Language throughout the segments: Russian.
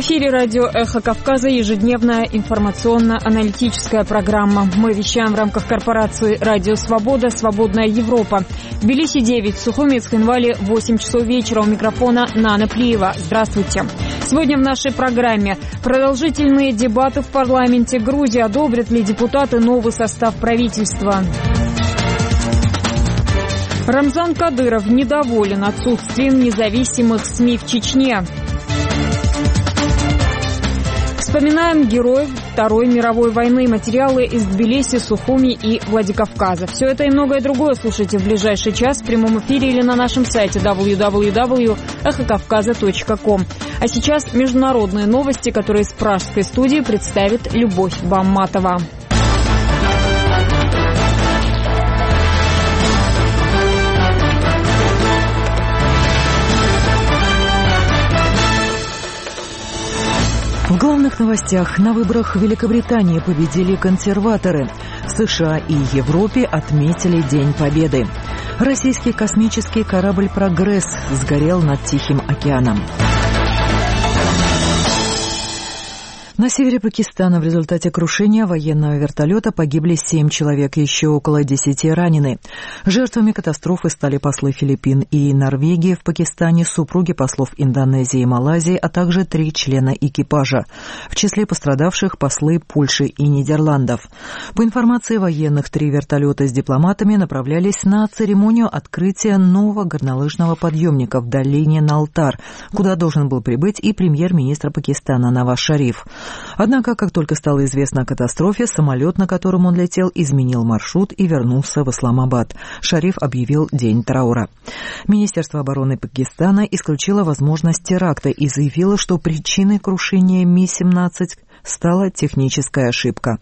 эфире радио «Эхо Кавказа» ежедневная информационно-аналитическая программа. Мы вещаем в рамках корпорации «Радио Свобода», «Свободная Европа». В Тбилиси 9, в Сухуми и Цхинвале 8 часов вечера. У микрофона Нана Плиева. Здравствуйте. Сегодня в нашей программе продолжительные дебаты в парламенте Грузии. Одобрят ли депутаты новый состав правительства? Рамзан Кадыров недоволен отсутствием независимых СМИ в Чечне. Вспоминаем героев Второй мировой войны. Материалы из Тбилиси, Сухуми и Владикавказа. Все это и многое другое слушайте в ближайший час в прямом эфире или на нашем сайте www.эхокавказа.ком. А сейчас международные новости, которые с пражской студии представит Любовь Бамматова. В главных новостях: на выборах в Великобритании победили консерваторы. В США и Европе отметили День Победы. Российский космический корабль «Прогресс» сгорел над Тихим океаном. На севере Пакистана в результате крушения военного вертолета погибли 7 человек, еще около 10 ранены. Жертвами катастрофы стали послы Филиппин и Норвегии в Пакистане, супруги послов Индонезии и Малайзии, а также 3 члена экипажа. В числе пострадавших послы Польши и Нидерландов. По информации военных, 3 вертолета с дипломатами направлялись на церемонию открытия нового горнолыжного подъемника в долине Налтар, куда должен был прибыть и премьер-министр Пакистана Наваз Шариф. Однако, как только стало известно о катастрофе, самолет, на котором он летел, изменил маршрут и вернулся в Исламабад. Шариф объявил день траура. Министерство обороны Пакистана исключило возможность теракта и заявило, что причиной крушения Ми-17 стала техническая ошибка.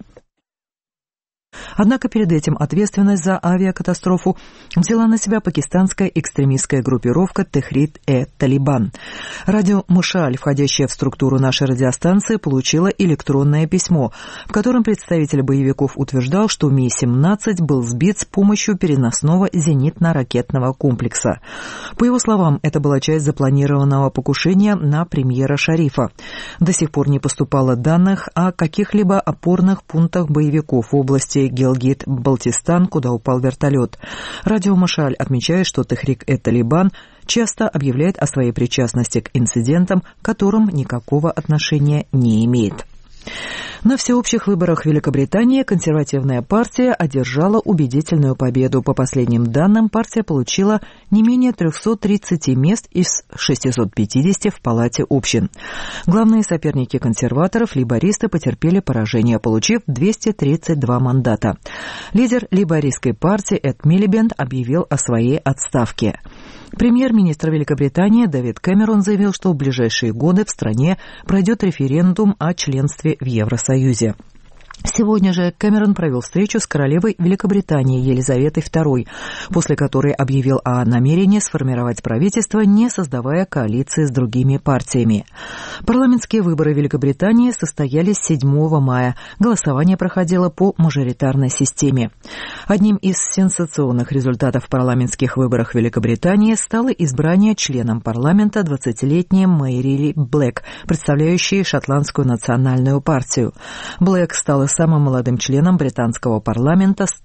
Однако перед этим ответственность за авиакатастрофу взяла на себя пакистанская экстремистская группировка Техрит-Талибан. Радио Мушаль, входящее в структуру нашей радиостанции, получило электронное письмо, в котором представитель боевиков утверждал, что Ми-17 был сбит с помощью переносного зенитно-ракетного комплекса. По его словам, это была часть запланированного покушения на премьера Шарифа. До сих пор не поступало данных о каких-либо опорных пунктах боевиков в области Гилгит-Балтистан, куда упал вертолет. Радио Мушаль отмечает, что Техрик-Талибан часто объявляет о своей причастности к инцидентам, к которым никакого отношения не имеет. На всеобщих выборах Великобритании консервативная партия одержала убедительную победу. По последним данным, партия получила не менее 330 мест из 650 в Палате общин. Главные соперники консерваторов, лейбористы, потерпели поражение, получив 232 мандата. Лидер лейбористской партии Эд Милибенд объявил о своей отставке. Премьер-министр Великобритании Дэвид Кэмерон заявил, что в ближайшие годы в стране пройдет референдум о членстве в Евросоюзе. Сегодня же Кэмерон провел встречу с королевой Великобритании Елизаветой II, после которой объявил о намерении сформировать правительство, не создавая коалиции с другими партиями. Парламентские выборы Великобритании состоялись 7 мая. Голосование проходило по мажоритарной системе. Одним из сенсационных результатов в парламентских выборах Великобритании стало избрание членом парламента 20-летней Мэйрили Блэк, представляющей Шотландскую национальную партию. Блэк стала самым молодым членом британского парламента с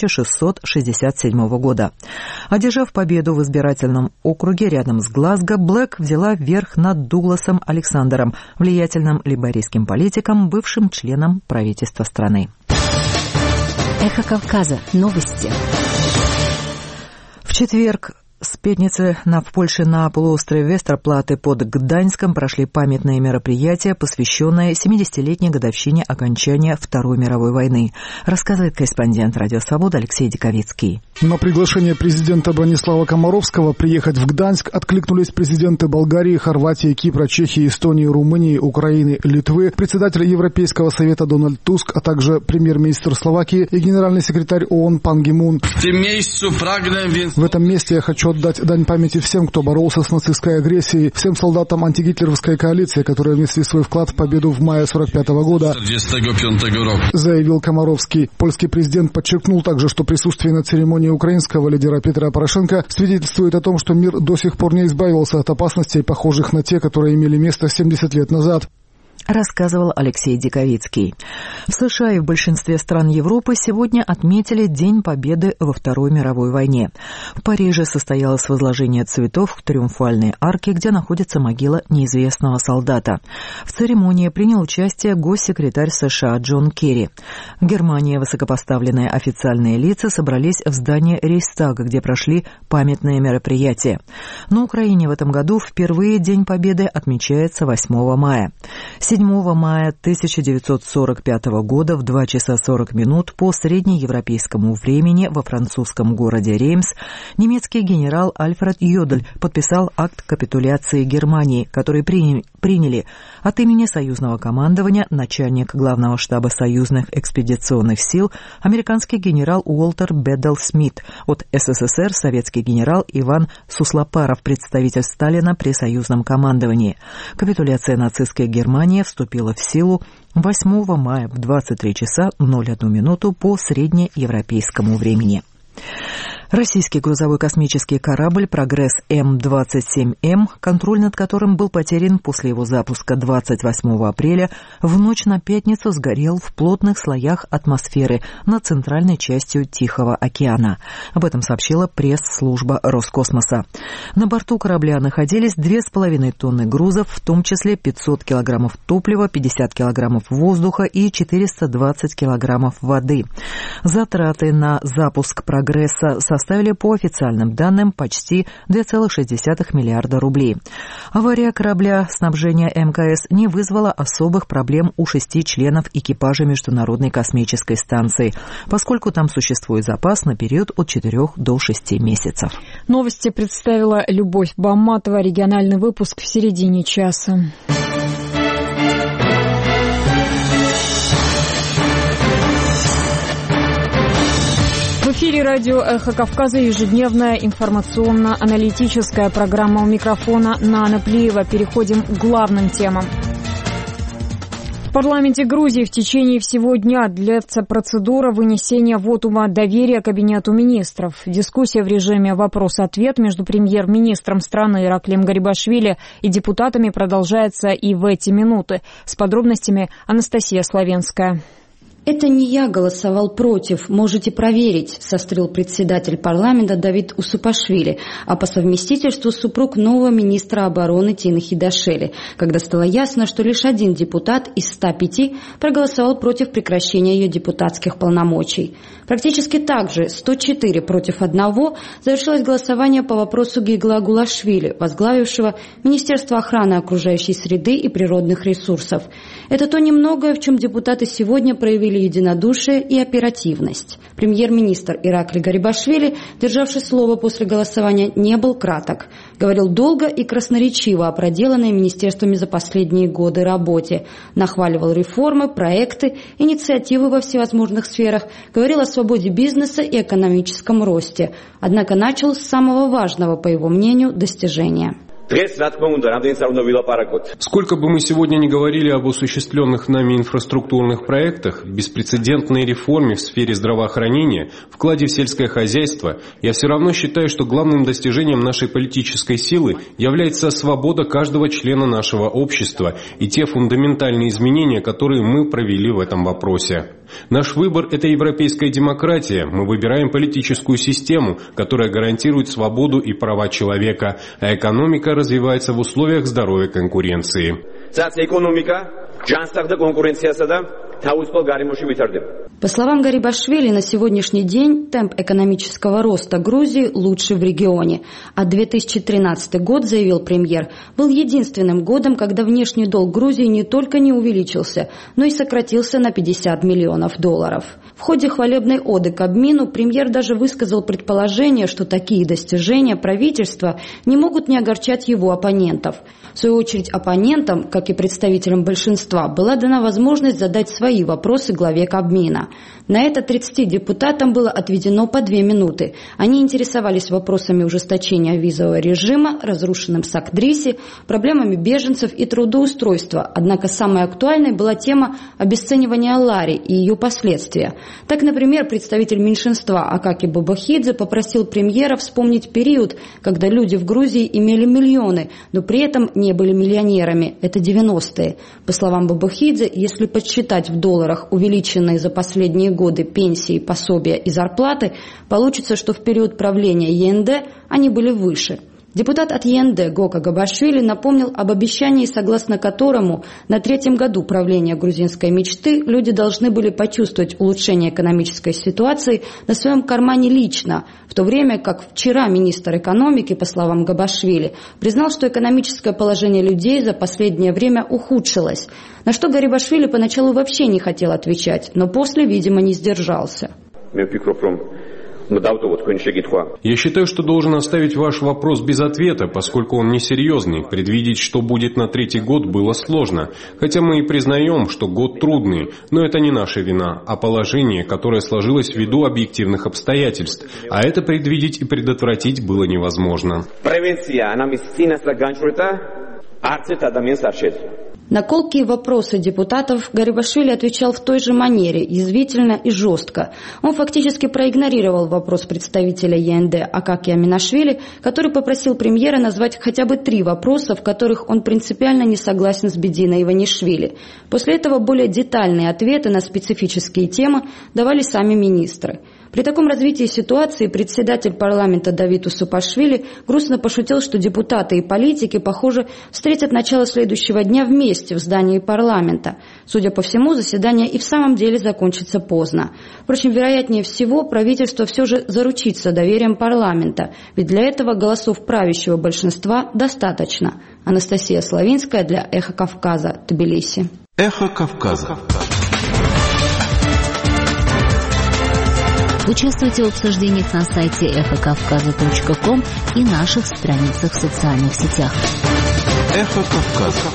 1667 года. Одержав победу в избирательном округе рядом с Глазго, Блэк взяла верх над Дугласом Александром, влиятельным лейбористским политиком, бывшим членом правительства страны. Эхо Кавказа. Новости. В четверг с пятницы в Польше на полуострове Вестерплаты под Гданьском прошли памятные мероприятия, посвященные 70-летней годовщине окончания Второй мировой войны, рассказывает корреспондент «Радио Свобода» Алексей Диковицкий. На приглашение президента Бронислава Комаровского приехать в Гданьск откликнулись президенты Болгарии, Хорватии, Кипра, Чехии, Эстонии, Румынии, Украины, Литвы, председатель Европейского совета Дональд Туск, а также премьер-министр Словакии и генеральный секретарь ООН Пан Ги Мун. В этом месте я хочу отдать дань памяти всем, кто боролся с нацистской агрессией, всем солдатам антигитлеровской коалиции, которые внесли свой вклад в победу в мае 1945 года, заявил Комаровский. Польский президент подчеркнул также, что присутствие на церемонии украинского лидера Петра Порошенко свидетельствует о том, что мир до сих пор не избавился от опасностей, похожих на те, которые имели место 70 лет назад. рассказывал Алексей Диковицкий. В США и в большинстве стран Европы сегодня отметили День Победы во Второй мировой войне. В Париже состоялось возложение цветов к Триумфальной арке, где находится могила неизвестного солдата. В церемонии принял участие госсекретарь США Джон Керри. В Германии высокопоставленные официальные лица собрались в здании Рейхстага, где прошли памятные мероприятия. На Украине в этом году впервые День Победы отмечается 8 мая. 7 мая 1945 года в 2 часа 40 минут по среднеевропейскому времени во французском городе Реймс немецкий генерал Альфред Йодель подписал акт капитуляции Германии, который приняли от имени союзного командования начальник главного штаба союзных экспедиционных сил американский генерал Уолтер Беддл Смит, от СССР советский генерал Иван Суслопаров, представитель Сталина при союзном командовании. Капитуляция нацистской Германии вступила в силу 8 мая в 23 часа 01 минуту по среднеевропейскому времени. Российский грузовой космический корабль «Прогресс М-27М», контроль над которым был потерян после его запуска 28 апреля, в ночь на пятницу сгорел в плотных слоях атмосферы над центральной частью Тихого океана. Об этом сообщила пресс-служба Роскосмоса. На борту корабля находились 2,5 тонны грузов, в том числе 500 килограммов топлива, 50 килограммов воздуха и 420 килограммов воды. Затраты на запуск «Прогресса» составили по официальным данным почти 2,6 миллиарда рублей. Авария корабля снабжения МКС не вызвала особых проблем у 6 членов экипажа Международной космической станции, поскольку там существует запас на период от 4 до 6 месяцев. Новости представила Любовь Бамматова. Региональный выпуск в середине часа. В эфире радио «Эхо Кавказа» ежедневная информационно-аналитическая программа. У микрофона Нана Плиева. Переходим к главным темам. В парламенте Грузии в течение всего дня длится процедура вынесения вотума доверия Кабинету министров. Дискуссия в режиме вопрос-ответ между премьер-министром страны Ираклием Гарибашвили и депутатами продолжается и в эти минуты. С подробностями Анастасия Славенская. «Это не я голосовал против, можете проверить», — сострил председатель парламента Давид Усупашвили, а по совместительству супруг нового министра обороны Тины Хидашели, когда стало ясно, что лишь один депутат из 105 проголосовал против прекращения ее депутатских полномочий. Практически так же, 104 против 1, завершилось голосование по вопросу Гигла Гулашвили, возглавившего Министерство охраны окружающей среды и природных ресурсов. Это то немногое, в чем депутаты сегодня проявили единодушие и оперативность. Премьер-министр Ираклий Гарибашвили, державший слово после голосования, не был краток. Говорил долго и красноречиво о проделанной министерствами за последние годы работе. Нахваливал реформы, проекты, инициативы во всевозможных сферах. Говорил о свободе бизнеса и экономическом росте. Однако начал с самого важного, по его мнению, достижения. Сколько бы мы сегодня ни говорили об осуществленных нами инфраструктурных проектах, беспрецедентной реформе в сфере здравоохранения, вкладе в сельское хозяйство, я все равно считаю, что главным достижением нашей политической силы является свобода каждого члена нашего общества и те фундаментальные изменения, которые мы провели в этом вопросе. Наш выбор – это европейская демократия. Мы выбираем политическую систему, которая гарантирует свободу и права человека, а экономика развивается в условиях здоровой конкуренции. По словам Гарибашвили, на сегодняшний день темп экономического роста Грузии лучший в регионе. А 2013 год, заявил премьер, был единственным годом, когда внешний долг Грузии не только не увеличился, но и сократился на $50 миллионов. В ходе хвалебной оды Кабмину премьер даже высказал предположение, что такие достижения правительства не могут не огорчать его оппонентов. В свою очередь оппонентам, как и представителям большинства, была дана возможность задать свои свои вопросы главе Кабмина. На это 30 депутатам было отведено по 2 минуты. Они интересовались вопросами ужесточения визового режима, разрушенным Сакдриси, проблемами беженцев и трудоустройства. Однако самой актуальной была тема обесценивания Лари и ее последствия. Так, например, представитель меньшинства Акаки Бабахидзе попросил премьера вспомнить период, когда люди в Грузии имели миллионы, но при этом не были миллионерами. Это 90-е. По словам Бабахидзе, если подсчитать в долларах увеличенные за последние годы пенсии, пособия и зарплаты, получится, что в период правления ЕНД они были выше. Депутат от ЕНД Гока Габашвили напомнил об обещании, согласно которому на 3-м году правления грузинской мечты люди должны были почувствовать улучшение экономической ситуации на своем кармане лично, в то время как вчера министр экономики, по словам Габашвили, признал, что экономическое положение людей за последнее время ухудшилось, на что Гарибашвили поначалу вообще не хотел отвечать, но после, видимо, не сдержался. Я считаю, что должен оставить ваш вопрос без ответа, поскольку он несерьезный. Предвидеть, что будет на 3-й год, было сложно. Хотя мы и признаем, что год трудный, но это не наша вина, а положение, которое сложилось ввиду объективных обстоятельств. А это предвидеть и предотвратить было невозможно. На колкие вопросы депутатов Гарибашвили отвечал в той же манере, язвительно и жестко. Он фактически проигнорировал вопрос представителя ЕНД Акаки Аминашвили, который попросил премьера назвать хотя бы 3 вопроса, в которых он принципиально не согласен с Бединой Иванишвили. После этого более детальные ответы на специфические темы давали сами министры. При таком развитии ситуации председатель парламента Давид Усупашвили грустно пошутил, что депутаты и политики, похоже, встретят начало следующего дня вместе в здании парламента. Судя по всему, заседание и в самом деле закончится поздно. Впрочем, вероятнее всего, правительство все же заручится доверием парламента, ведь для этого голосов правящего большинства достаточно. Анастасия Славинская для «Эхо Кавказа», Тбилиси. «Эхо Кавказа». Участвуйте в обсуждениях на сайте эхокавказа.ком и наших страницах в социальных сетях. Эхо Кавказа.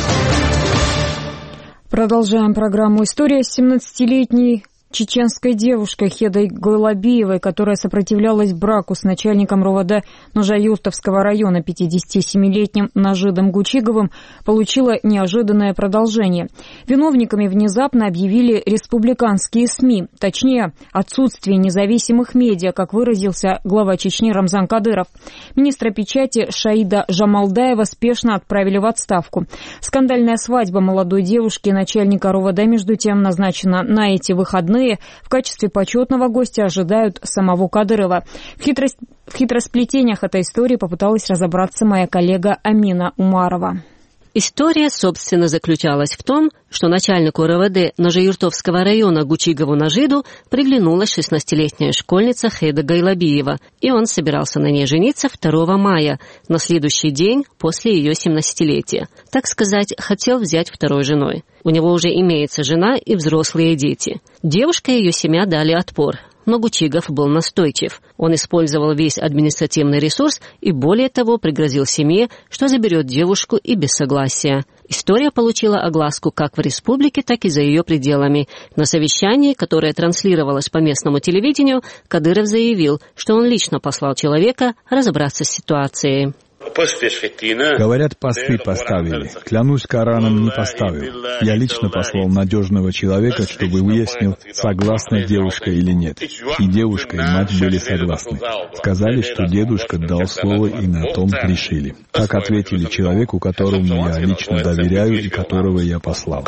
Продолжаем программу «История» с 17-летней чеченской девушкой Хедой Гойлабиевой, которая сопротивлялась браку с начальником РОВД Ножаюртовского района 57-летним Нажидом Гучиговым, получила неожиданное продолжение. Виновниками внезапно объявили республиканские СМИ, точнее, отсутствие независимых медиа, как выразился глава Чечни Рамзан Кадыров. Министра печати Шаида Жамалдаева спешно отправили в отставку. Скандальная свадьба молодой девушки и начальника РОВД, между тем, назначена на эти выходные. В качестве почетного гостя ожидают самого Кадырова. В хитросплетениях этой истории попыталась разобраться моя коллега Амина Умарова. История, собственно, заключалась в том, что начальнику РОВД Ножаюртовского района Гучигову Нажиду приглянулась 16-летняя школьница Хеда Гойлабиева, и он собирался на ней жениться 2 мая, на следующий день после ее 17-летия. Так сказать, хотел взять второй женой. У него уже имеется жена и взрослые дети. Девушка и ее семья дали отпор. Но Гучигов был настойчив. Он использовал весь административный ресурс и, более того, пригрозил семье, что заберет девушку и без согласия. История получила огласку как в республике, так и за ее пределами. На совещании, которое транслировалось по местному телевидению, Кадыров заявил, что он лично послал человека разобраться с ситуацией. Говорят, посты поставили. Клянусь, Кораном не поставил. Я лично послал надежного человека, чтобы выяснил, согласна девушка или нет. И девушка, и мать были согласны. Сказали, что дедушка дал слово, и на том решили. Так ответили человеку, которому я лично доверяю и которого я послал.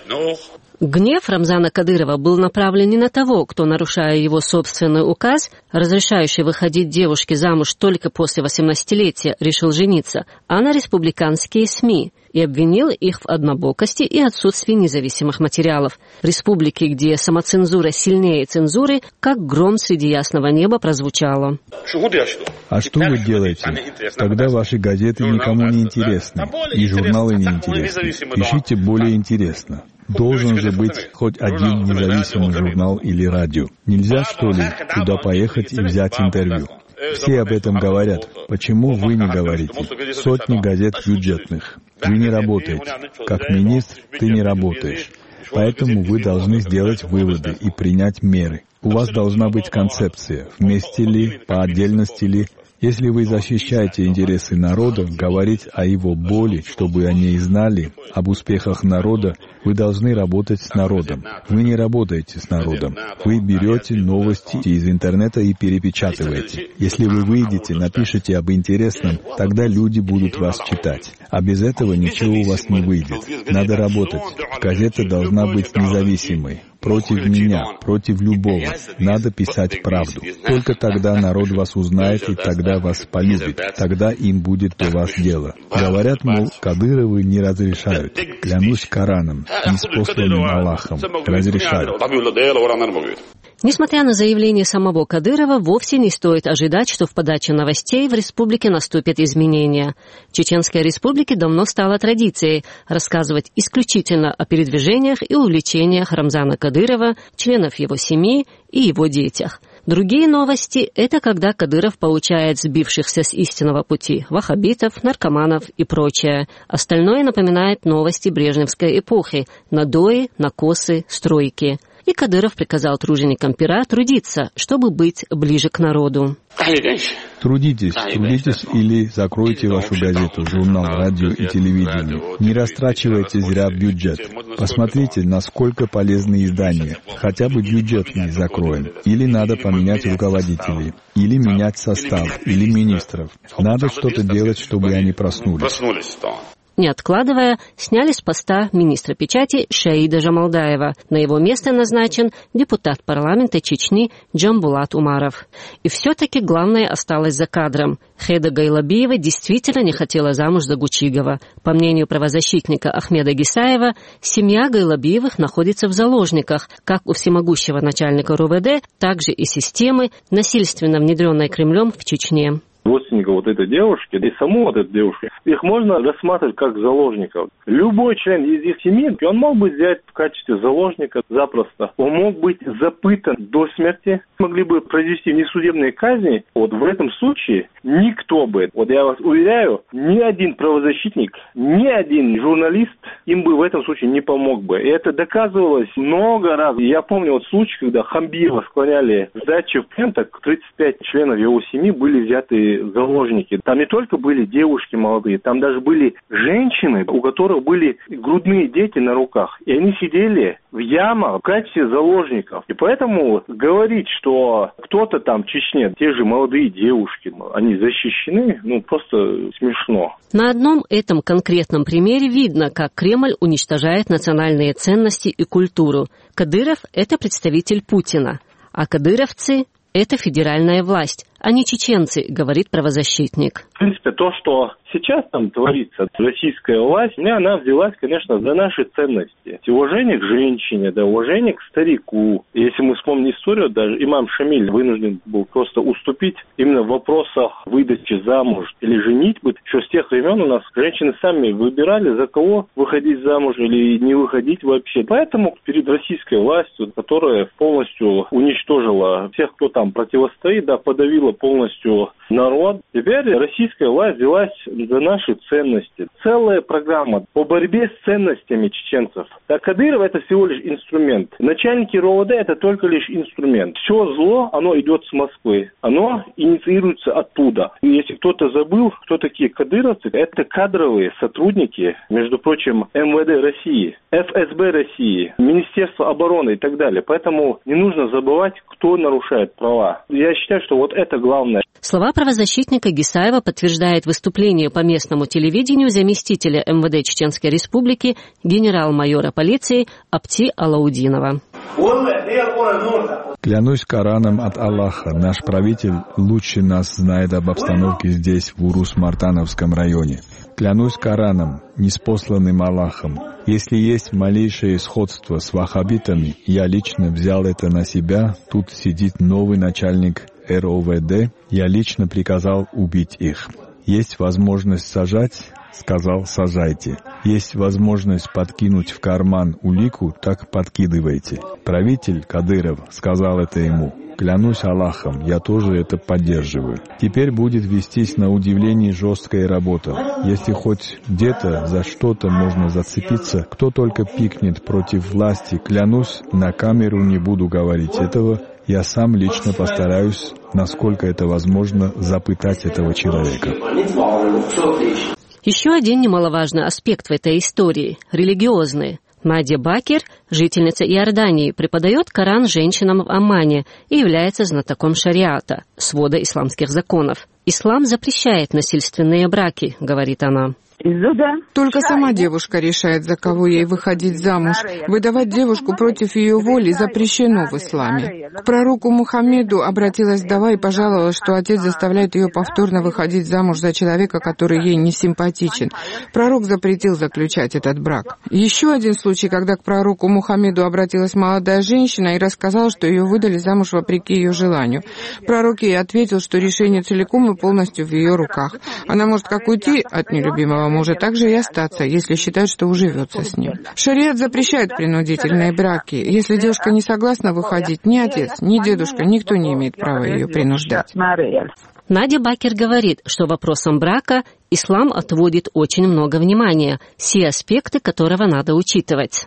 Гнев Рамзана Кадырова был направлен не на того, кто, нарушая его собственный указ, разрешающий выходить девушке замуж только после 18-летия, решил жениться, а на республиканские СМИ, и обвинил их в однобокости и отсутствии независимых материалов. В республике, где самоцензура сильнее цензуры, как гром среди ясного неба прозвучало. А что вы делаете, когда ваши газеты никому не интересны, и журналы не интересны? Пишите более интересно. Должен же быть хоть один независимый журнал или радио. Нельзя, что ли, туда поехать и взять интервью? Все об этом говорят. Почему вы не говорите? Сотни газет бюджетных. Вы не работаете. Как министр ты не работаешь. Поэтому вы должны сделать выводы и принять меры. У вас должна быть концепция, вместе ли, по отдельности ли. Если вы защищаете интересы народа, говорить о его боли, чтобы они знали, об успехах народа, вы должны работать с народом. Вы не работаете с народом. Вы берете новости из интернета и перепечатываете. Если вы выйдете, напишите об интересном, тогда люди будут вас читать. А без этого ничего у вас не выйдет. Надо работать. Газета должна быть независимой. Против меня, против любого. Надо писать правду. Только тогда народ вас узнает и тогда вас полюбит. Тогда им будет до вас дело. Говорят, мол, Кадыровы не разрешают. Клянусь Кораном, ниспосланным Аллахом. Разрешают. Несмотря на заявление самого Кадырова, вовсе не стоит ожидать, что в подаче новостей в республике наступят изменения. В Чеченской республике давно стало традицией рассказывать исключительно о передвижениях и увлечениях Рамзана Кадырова, членов его семьи и его детях. Другие новости – это когда Кадыров получает сбившихся с истинного пути ваххабитов, наркоманов и прочее. Остальное напоминает новости брежневской эпохи – надои, накосы, стройки. И Кадыров приказал труженикам пера трудиться, чтобы быть ближе к народу. Трудитесь или закройте вашу газету, журнал, радио и телевидение. Не растрачивайте зря бюджет. Посмотрите, насколько полезны издания. Хотя бы бюджет не закроем. Или надо поменять руководителей, или менять состав, или министров. Надо что-то делать, чтобы они проснулись. Не откладывая, сняли с поста министра печати Шаида Жамалдаева. На его место назначен депутат парламента Чечни Джамбулат Умаров. И все-таки главное осталось за кадром. Хеда Гайлабиева действительно не хотела замуж за Гучигова. По мнению правозащитника Ахмеда Гисаева, семья Гайлабиевых находится в заложниках, как у всемогущего начальника РУВД, так же и системы, насильственно внедренной Кремлем в Чечне. Родственников вот этой девушки, и саму вот эту девушку, их можно рассматривать как заложников. Любой член из их семьи, он мог бы взять в качестве заложника запросто. Он мог быть запытан до смерти, могли бы произвести несудебные казни. Вот в этом случае никто бы, вот я вас уверяю, ни один правозащитник, ни один журналист им бы в этом случае не помог бы. И это доказывалось много раз. Я помню вот случай, когда Хамбиева склоняли к сдаче в плен, так 35 членов его семьи были взяты заложники. Там не только были девушки молодые, там даже были женщины, у которых были грудные дети на руках. И они сидели в ямах в качестве заложников. И поэтому говорить, что кто-то там в Чечне, те же молодые девушки, они защищены, просто смешно. На одном этом конкретном примере видно, как Кремль уничтожает национальные ценности и культуру. Кадыров – это представитель Путина, а кадыровцы – это федеральная власть, а не чеченцы, говорит правозащитник. В принципе, то, что сейчас там творится, российская власть, она взялась, конечно, за наши ценности. Уважение к женщине, уважение к старику. Если мы вспомним историю, даже имам Шамиль вынужден был просто уступить именно в вопросах выдачи замуж или женитьбы. Еще с тех времен у нас женщины сами выбирали, за кого выходить замуж или не выходить вообще. Поэтому перед российской властью, которая полностью уничтожила всех, кто там противостоит, подавила полностью народ. Теперь российская власть взялась за наши ценности. Целая программа по борьбе с ценностями чеченцев. А Кадыров – это всего лишь инструмент. Начальники РОВД – это только лишь инструмент. Все зло, оно идет с Москвы. Оно инициируется оттуда. И если кто-то забыл, кто такие кадыровцы, это кадровые сотрудники, между прочим, МВД России, ФСБ России, Министерство обороны и так далее. Поэтому не нужно забывать, кто нарушает права. Я считаю, что вот это главное. Слова правозащитника Гисаева подтверждает выступление по местному телевидению заместителя МВД Чеченской Республики генерал-майора полиции Апти Алаудинова. Клянусь Кораном от Аллаха, наш правитель лучше нас знает об обстановке здесь, в Урус-Мартановском районе. Клянусь Кораном, ниспосланным Аллахом. Если есть малейшее сходство с ваххабитами, я лично взял это на себя. Тут сидит новый начальник РОВД. Я лично приказал убить их. Есть возможность сажать? Сказал, сажайте. Есть возможность подкинуть в карман улику? Так подкидывайте. Правитель Кадыров сказал это ему. Клянусь Аллахом, я тоже это поддерживаю. Теперь будет вестись на удивление жесткая работа. Если хоть где-то за что-то можно зацепиться, кто только пикнет против власти, клянусь, на камеру не буду говорить этого, я сам лично постараюсь, насколько это возможно, запытать этого человека. Еще один немаловажный аспект в этой истории – религиозный. Надя Бакир, жительница Иордании, преподает Коран женщинам в Омане и является знатоком шариата, свода исламских законов. «Ислам запрещает насильственные браки», — говорит она. Только сама девушка решает, за кого ей выходить замуж. Выдавать девушку против ее воли запрещено в исламе. К пророку Мухаммеду обратилась вдова и пожаловалась, что отец заставляет ее повторно выходить замуж за человека, который ей не симпатичен. Пророк запретил заключать этот брак. Еще один случай, когда к пророку Мухаммеду обратилась молодая женщина и рассказала, что ее выдали замуж вопреки ее желанию. Пророк ей ответил, что решение целиком и полностью в ее руках. Она может как уйти от нелюбимого мужа, так же и остаться, если считает, что уживется с ним. Шариат запрещает принудительные браки. Если девушка не согласна выходить, ни отец, ни дедушка, никто не имеет права ее принуждать. Надя Бакир говорит, что вопросам брака ислам отводит очень много внимания, все аспекты которого надо учитывать.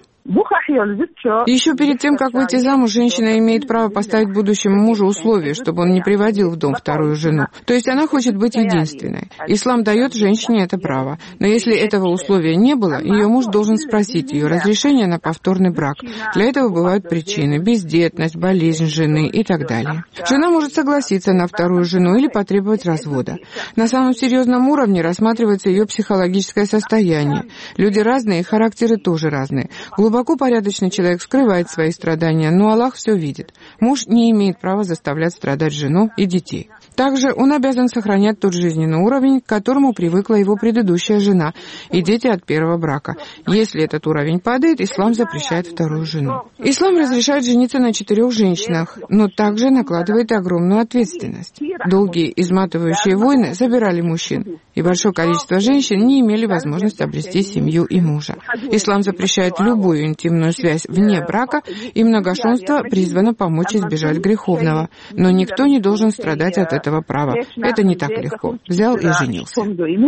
Еще перед тем, как выйти замуж, женщина имеет право поставить будущему мужу условия, чтобы он не приводил в дом вторую жену. То есть она хочет быть единственной. Ислам дает женщине это право. Но если этого условия не было, ее муж должен спросить ее разрешение на повторный брак. Для этого бывают причины: бездетность, болезнь жены и так далее. Жена может согласиться на вторую жену или потребовать развода. На самом серьезном уровне рассматривается ее психологическое состояние. Люди разные, и характеры тоже разные. Глубоко порядочный человек скрывает свои страдания, но Аллах все видит. Муж не имеет права заставлять страдать жену и детей. Также он обязан сохранять тот жизненный уровень, к которому привыкла его предыдущая жена и дети от первого брака. Если этот уровень падает, ислам запрещает вторую жену. Ислам разрешает жениться на 4 женщинах, но также накладывает огромную ответственность. Долгие изматывающие войны забирали мужчин, и большое количество женщин не имели возможности обрести семью и мужа. Ислам запрещает любую интимную связь вне брака, и многоженство призвано помочь избежать греховного. Но никто не должен страдать от этого права. Это не так легко. Взял и женился.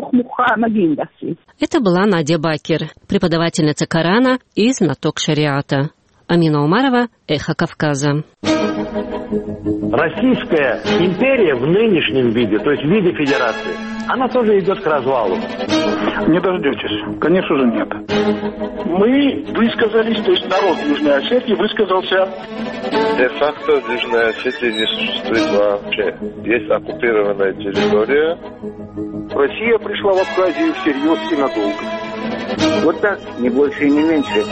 Это была Надя Бакир, преподавательница Корана и знаток шариата. Амина Умарова, Эхо Кавказа. Российская империя в нынешнем виде, то есть в виде федерации, она тоже идет к развалу. Не дождетесь. Конечно же нет. Мы высказались, то есть народ Южной Осетии высказался. Де-факто Южной Осетии не существует вообще. Есть оккупированная территория. Россия пришла в Абхазию всерьез и надолго. Вот так, не больше и не меньше.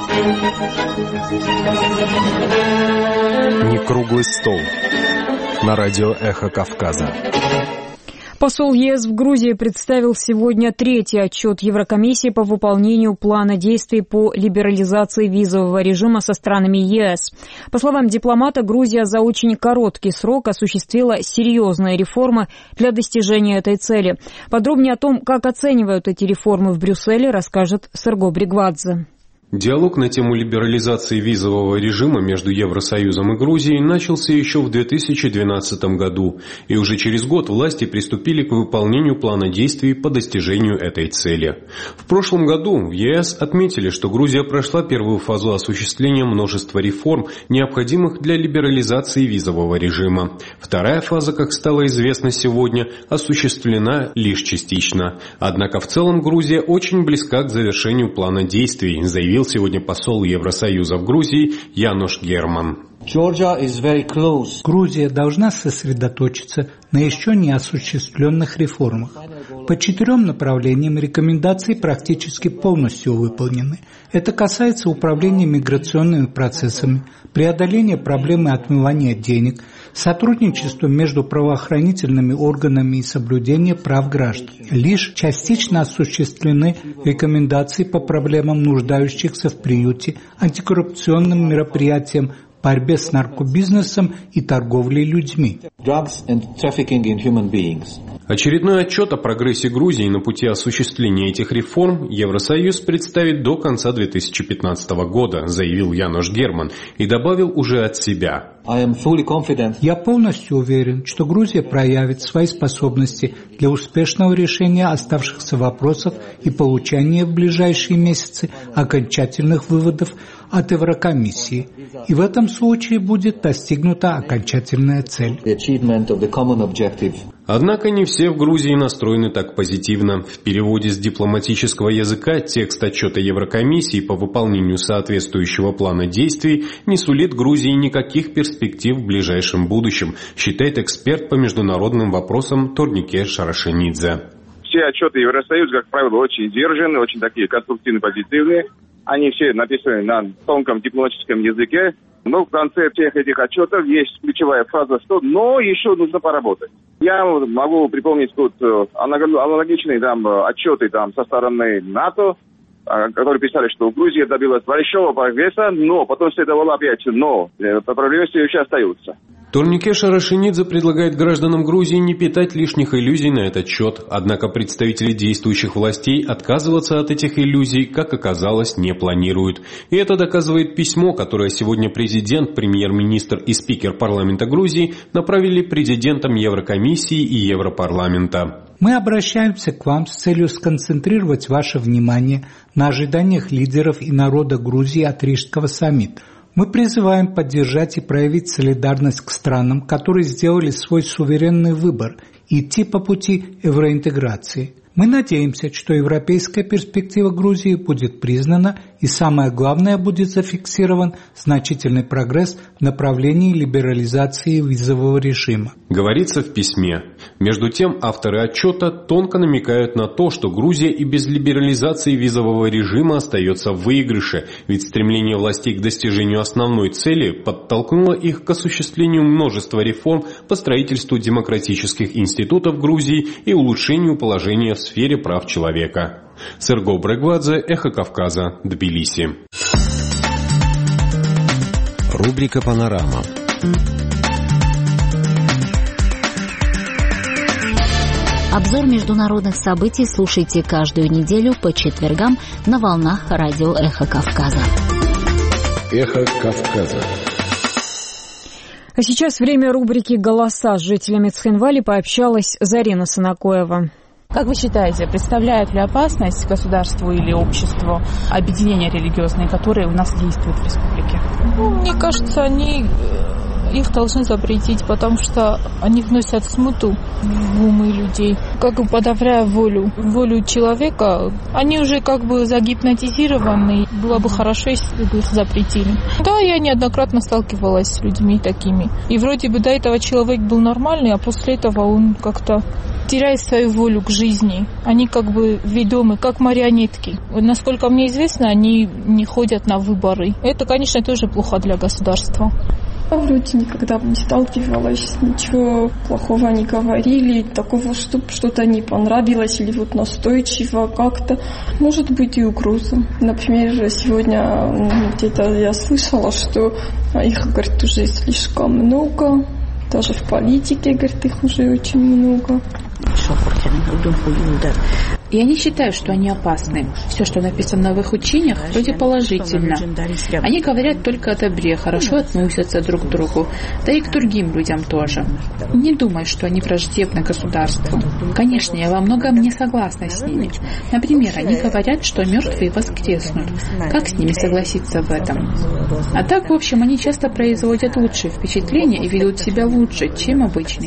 Не круглый стол. На радио «Эхо Кавказа». Посол ЕС в Грузии представил сегодня 3-й отчет Еврокомиссии по выполнению плана действий по либерализации визового режима со странами ЕС. По словам дипломата, Грузия за очень короткий срок осуществила серьезные реформы для достижения этой цели. Подробнее о том, как оценивают эти реформы в Брюсселе, расскажет Серго Бригвадзе. Диалог на тему либерализации визового режима между Евросоюзом и Грузией начался еще в 2012 году, и уже через год власти приступили к выполнению плана действий по достижению этой цели. В прошлом году в ЕС отметили, что Грузия прошла первую фазу осуществления множества реформ, необходимых для либерализации визового режима. Вторая фаза, как стало известно сегодня, осуществлена лишь частично. Однако в целом Грузия очень близка к завершению плана действий, заявил сегодня посол Евросоюза в Грузии Януш Герман. Грузия должна сосредоточиться на еще не осуществленных реформах. По 4 направлениям рекомендации практически полностью выполнены. Это касается управления миграционными процессами, преодоления проблемы отмывания денег, сотрудничества между правоохранительными органами и соблюдения прав граждан. Лишь частично осуществлены рекомендации по проблемам нуждающихся в приюте, антикоррупционным мероприятиям, борьбе с наркобизнесом и торговлей людьми. Очередной отчет о прогрессе Грузии на пути осуществления этих реформ Евросоюз представит до конца 2015 года, заявил Янош Герман и добавил уже от себя. Я полностью уверен, что Грузия проявит свои способности для успешного решения оставшихся вопросов и получения в ближайшие месяцы окончательных выводов от Еврокомиссии. И в этом случае будет достигнута окончательная цель. Однако не все в Грузии настроены так позитивно. В переводе с дипломатического языка текст отчета Еврокомиссии по выполнению соответствующего плана действий не сулит Грузии никаких перспектив в ближайшем будущем, считает эксперт по международным вопросам Торнике Шарашенидзе. Все отчеты Евросоюза, как правило, очень сдержаны, очень такие конструктивно позитивные. Они все написаны на тонком дипломатическом языке. Но в конце всех этих отчетов есть ключевая фраза, что «но еще нужно поработать». Я могу припомнить тут аналогичные отчеты со стороны НАТО, которые писали, что Грузия добилась большого прогресса, но потом следовало опять «но». Проблемы все еще остаются. Торнике Шарашенидзе предлагает гражданам Грузии не питать лишних иллюзий на этот счет, однако представители действующих властей отказываться от этих иллюзий, как оказалось, не планируют. И это доказывает письмо, которое сегодня президент, премьер-министр и спикер парламента Грузии направили президентам Еврокомиссии и Европарламента. Мы обращаемся к вам с целью сконцентрировать ваше внимание на ожиданиях лидеров и народа Грузии от Рижского саммита. Мы призываем поддержать и проявить солидарность к странам, которые сделали свой суверенный выбор – идти по пути евроинтеграции. Мы надеемся, что европейская перспектива Грузии будет признана и, самое главное, будет зафиксирован значительный прогресс в направлении либерализации визового режима. Говорится в письме. Между тем, авторы отчета тонко намекают на то, что Грузия и без либерализации визового режима остается в выигрыше, ведь стремление властей к достижению основной цели подтолкнуло их к осуществлению множества реформ по строительству демократических институтов Грузии и улучшению положения в сфере прав человека. Серго Брегвадзе, Эхо Кавказа, Тбилиси. Рубрика «Панорама». Обзор международных событий слушайте каждую неделю по четвергам на волнах радио «Эхо Кавказа». «Эхо Кавказа». А сейчас время рубрики «Голоса». С жителями Цхинвали пообщалась Зарина Санакоева. Как вы считаете, представляют ли опасность государству или обществу объединения религиозные, которые у нас действуют в республике? Мне кажется, их должны запретить, потому что они вносят смуту в умы людей, как бы подавляя волю человека. Они уже как бы загипнотизированы. Было бы хорошо, если бы их запретили. Да, я неоднократно сталкивалась с людьми такими. И вроде бы до этого человек был нормальный, а после этого он как-то теряет свою волю к жизни. Они как бы ведомы, как марионетки. Насколько мне известно, они не ходят на выборы. Это, конечно, тоже плохо для государства. Вроде никогда не сталкивалась, ничего плохого не говорили, такого, чтобы что-то не понравилось или вот настойчиво как-то. Может быть и угроза. Например, сегодня где-то я слышала, что их, говорит, уже слишком много. Даже в политике, говорит, их уже очень много. Я не считаю, что они опасны. Все, что написано в их учениях, вроде положительно. Они говорят только о добре, хорошо относятся друг к другу, да и к другим людям тоже. Не думаю, что они враждебны государству. Конечно, я во многом не согласна с ними. Например, они говорят, что мертвые воскреснут. Как с ними согласиться в этом? А так, в общем, они часто производят лучшее впечатление и ведут себя лучше, чем обычные.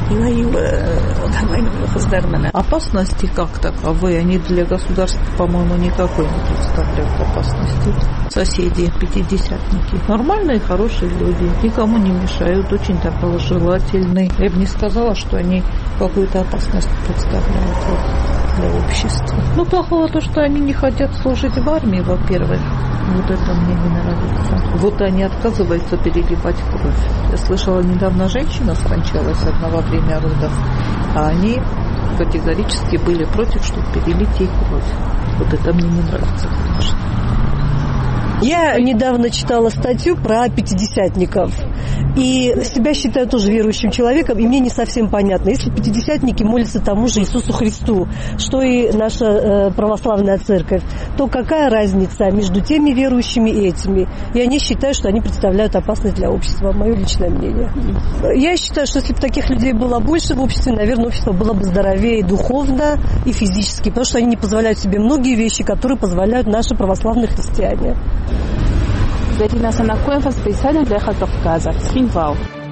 Опасности как таковые, они для государства, по-моему, никакой не представляют опасности. Соседи, пятидесятники, нормальные, хорошие люди, никому не мешают, очень доброжелательные. Я бы не сказала, что они какую-то опасность представляют для общества. Ну, плохого то, что они не хотят служить в армии, во-первых. Вот это мне не нравится. Вот они отказываются переливать кровь. Я слышала, недавно женщина скончалась во время родов, а они категорически были против, чтобы перелить ей кровь. Вот это мне не нравится, конечно. Я недавно читала статью про пятидесятников. и себя считаю тоже верующим человеком, и мне не совсем понятно. Если пятидесятники молятся тому же Иисусу Христу, что и наша православная церковь, то какая разница между теми верующими и этими? Я не считаю, что они представляют опасность для общества. Мое личное мнение. Я считаю, что если бы таких людей было больше в обществе, наверное, общество было бы здоровее и духовно, и физически, потому что они не позволяют себе многие вещи, которые позволяют наши православные христиане. Зарина Санакоева специально для Эхо Кавказа. Схинвал.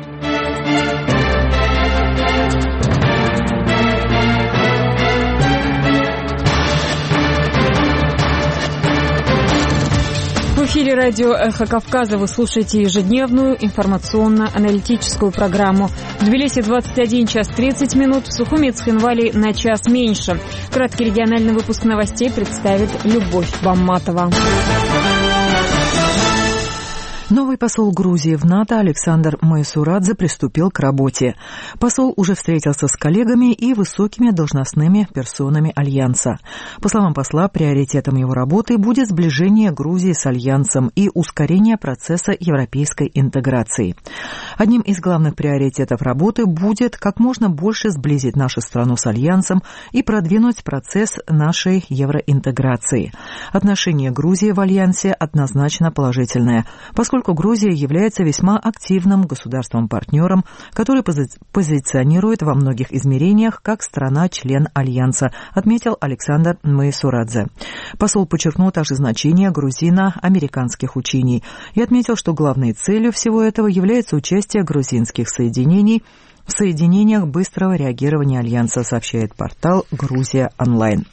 В эфире радио «Эхо Кавказа» вы слушаете ежедневную информационно-аналитическую программу. В Тбилиси 21 час 30 минут, в Сухуми и Цхинвале на час меньше. Краткий региональный выпуск новостей представит Любовь Бамматова. Новый посол Грузии в НАТО Александр Майсурадзе приступил к работе. Посол уже встретился с коллегами и высокими должностными персонами Альянса. По словам посла, приоритетом его работы будет сближение Грузии с Альянсом и ускорение процесса европейской интеграции. Одним из главных приоритетов работы будет как можно больше сблизить нашу страну с Альянсом и продвинуть процесс нашей евроинтеграции. Отношение Грузии в Альянсе однозначно положительное, поскольку Грузия является весьма активным государством-партнером, который позиционирует во многих измерениях как страна-член Альянса, отметил Александр Майсурадзе. Посол подчеркнул также значение грузино-американских учений и отметил, что главной целью всего этого является участие грузинских соединений в соединениях быстрого реагирования Альянса, сообщает портал «Грузия онлайн».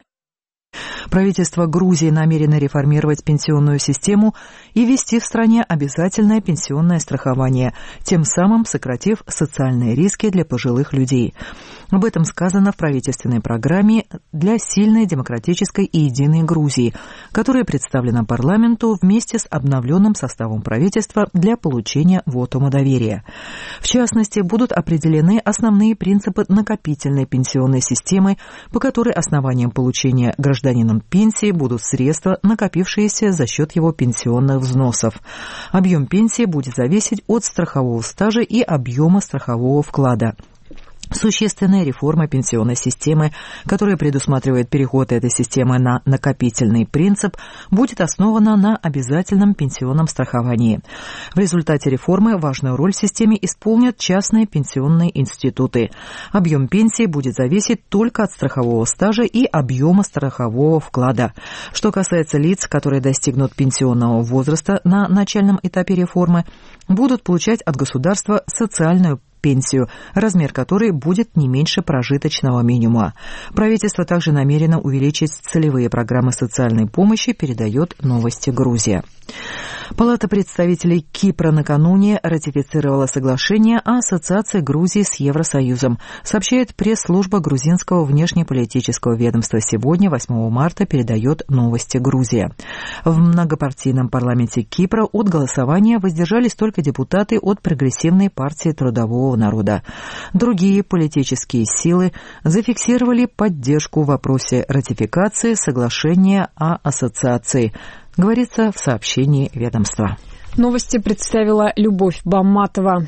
Правительство Грузии намерено реформировать пенсионную систему и ввести в стране обязательное пенсионное страхование, тем самым сократив социальные риски для пожилых людей. Об этом сказано в правительственной программе для сильной демократической и единой Грузии, которая представлена парламенту вместе с обновленным составом правительства для получения вотума доверия. В частности, будут определены основные принципы накопительной пенсионной системы, по которой основанием получения гражданином пенсии будут средства, накопившиеся за счет его пенсионных взносов. Объем пенсии будет зависеть от страхового стажа и объема страхового вклада. Существенная реформа пенсионной системы, которая предусматривает переход этой системы на накопительный принцип, будет основана на обязательном пенсионном страховании. В результате реформы важную роль в системе исполнят частные пенсионные институты. Объем пенсии будет зависеть только от страхового стажа и объема страхового вклада. Что касается лиц, которые достигнут пенсионного возраста на начальном этапе реформы, будут получать от государства социальную пенсию, размер которой будет не меньше прожиточного минимума. Правительство также намерено увеличить целевые программы социальной помощи, передает «Новости Грузия». Палата представителей Кипра накануне ратифицировала соглашение о ассоциации Грузии с Евросоюзом, сообщает пресс-служба грузинского внешнеполитического ведомства. Сегодня, 8 марта, передает «Новости Грузия». В многопартийном парламенте Кипра от голосования воздержались только депутаты от прогрессивной партии трудового народа. Другие политические силы зафиксировали поддержку в вопросе ратификации соглашения о ассоциации, говорится в сообщении ведомства. Новости представила Любовь Бамматова.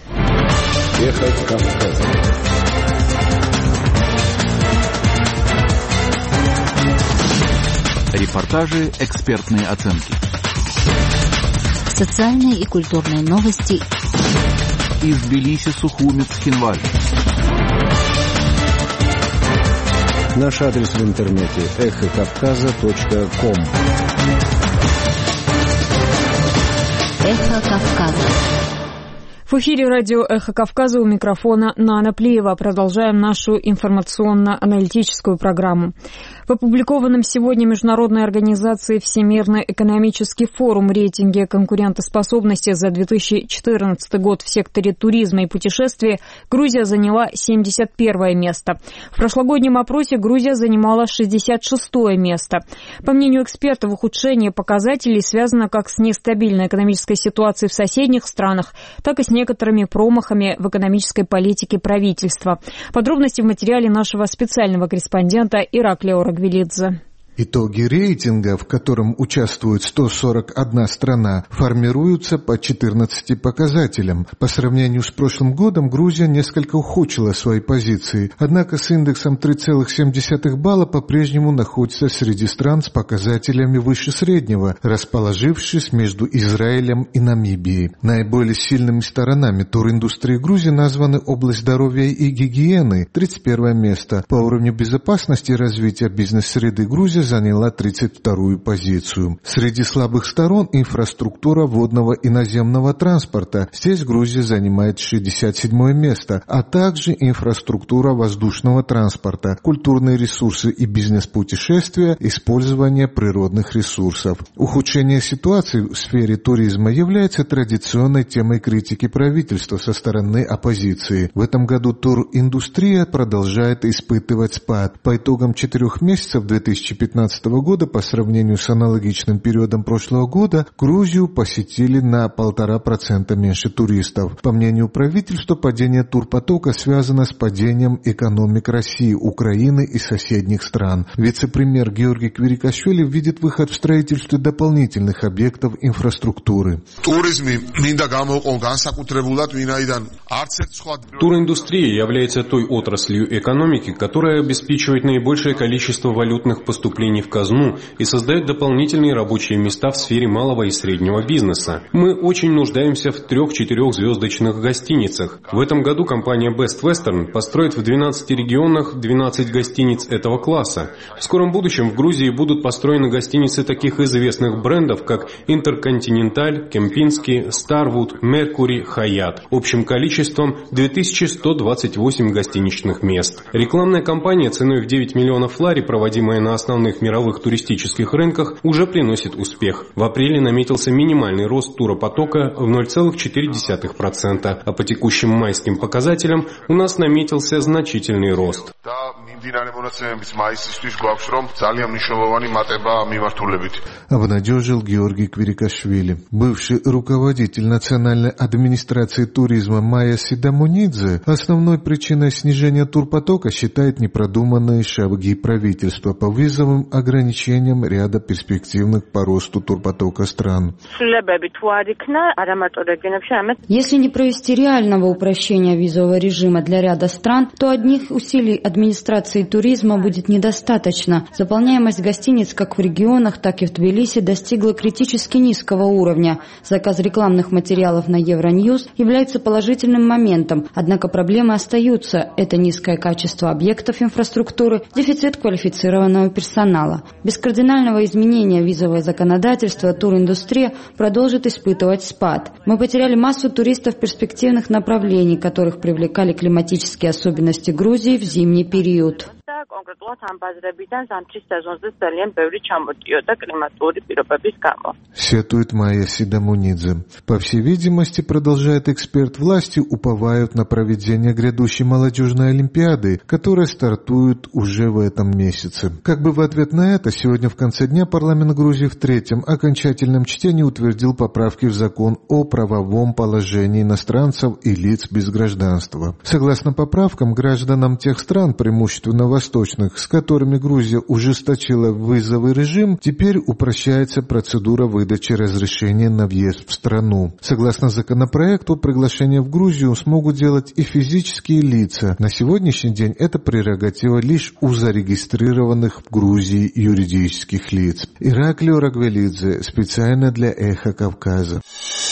Эхо Кавказа. Репортажи, экспертные оценки. Социальные и культурные новости. Из Тбилиси, Сухуми, Цхинвале. Наш адрес в интернете эхокавказа.ком. Эхо Кавказа. В эфире радио «Эхо Кавказа», у микрофона Нана Плиева. Продолжаем нашу информационно-аналитическую программу. В опубликованном сегодня Международной организацией «Всемирный экономический форум» рейтинге конкурентоспособности за 2014 год в секторе туризма и путешествий Грузия заняла 71 место. В прошлогоднем опросе Грузия занимала 66 место. По мнению экспертов, ухудшение показателей связано как с нестабильной экономической ситуацией в соседних странах, так и с некоторыми промахами в экономической политике правительства. Подробности в материале нашего специального корреспондента Ираклия Орагвелидзе. Итоги рейтинга, в котором участвует 141 страна, формируются по 14 показателям. По сравнению с прошлым годом Грузия несколько ухудшила свои позиции, однако с индексом 3,7 балла по-прежнему находится среди стран с показателями выше среднего, расположившись между Израилем и Намибией. Наиболее сильными сторонами туриндустрии Грузии названы область здоровья и гигиены, 31 место. По уровню безопасности и развития бизнес-среды Грузия заняла 32-ю позицию. Среди слабых сторон инфраструктура водного и наземного транспорта. Здесь Грузия занимает 67-е место, а также инфраструктура воздушного транспорта, культурные ресурсы и бизнес-путешествия, использование природных ресурсов. Ухудшение ситуации в сфере туризма является традиционной темой критики правительства со стороны оппозиции. В этом году туриндустрия продолжает испытывать спад. По итогам 4 месяцев 2015 года по сравнению с аналогичным периодом прошлого года Грузию посетили на 1,5% меньше туристов. По мнению правительства, падение турпотока связано с падением экономик России, Украины и соседних стран. Вице-премьер Георгий Квирикашвили видит выход в строительстве дополнительных объектов инфраструктуры. Туриндустрия является той отраслью экономики, которая обеспечивает наибольшее количество валютных поступлений в казну и создает дополнительные рабочие места в сфере малого и среднего бизнеса. Мы очень нуждаемся в 3-4 звездочных гостиницах. В этом году компания Best Western построит в 12 регионах 12 гостиниц этого класса. В скором будущем в Грузии будут построены гостиницы таких известных брендов, как Интерконтиненталь, Кемпински, Starwood, Mercury, Hyatt, общим количеством 2128 гостиничных мест. Рекламная кампания ценой в 9 миллионов лари, проводимая на основных мировых туристических рынках, уже приносит успех. В апреле наметился минимальный рост туропотока в 0,4%, а по текущим майским показателям у нас наметился значительный рост. Обнадежил Георгий Квирикашвили. Бывший руководитель Национальной администрации туризма Майя Сидамунидзе основной причиной снижения турпотока считает непродуманные шаги правительства по визовым ограничениям ряда перспективных по росту турпотока стран. Если не провести реального упрощения визового режима для ряда стран, то одних усилий администрации туризма будет недостаточно. Заполняемость гостиниц как в регионах, так и в Тбилиси достигла критически низкого уровня. Заказ рекламных материалов на Евроньюз является положительным моментом, однако проблемы остаются. Это низкое качество объектов инфраструктуры, дефицит квалифицированного персонала. Без кардинального изменения визового законодательства туриндустрия продолжит испытывать спад. Мы потеряли массу туристов перспективных направлений, которых привлекали климатические особенности Грузии в зимний период. Сетует Майя Сидамунидзе. По всей видимости, продолжает эксперт, власти уповают на проведение грядущей молодежной олимпиады, которая стартует уже в этом месяце. Как бы в ответ на это, сегодня в конце дня парламент Грузии в 3-м окончательном чтении утвердил поправки в закон о правовом положении иностранцев и лиц без гражданства. Согласно поправкам, гражданам тех стран, преимущественно восточных, с которыми Грузия ужесточила визовый режим, теперь упрощается процедура выдачи разрешения на въезд в страну. Согласно законопроекту, приглашение в Грузию смогут делать и физические лица. На сегодняшний день это прерогатива лишь у зарегистрированных в Грузии юридических лиц. Ираклио Рагвелидзе, специально для «Эхо Кавказа».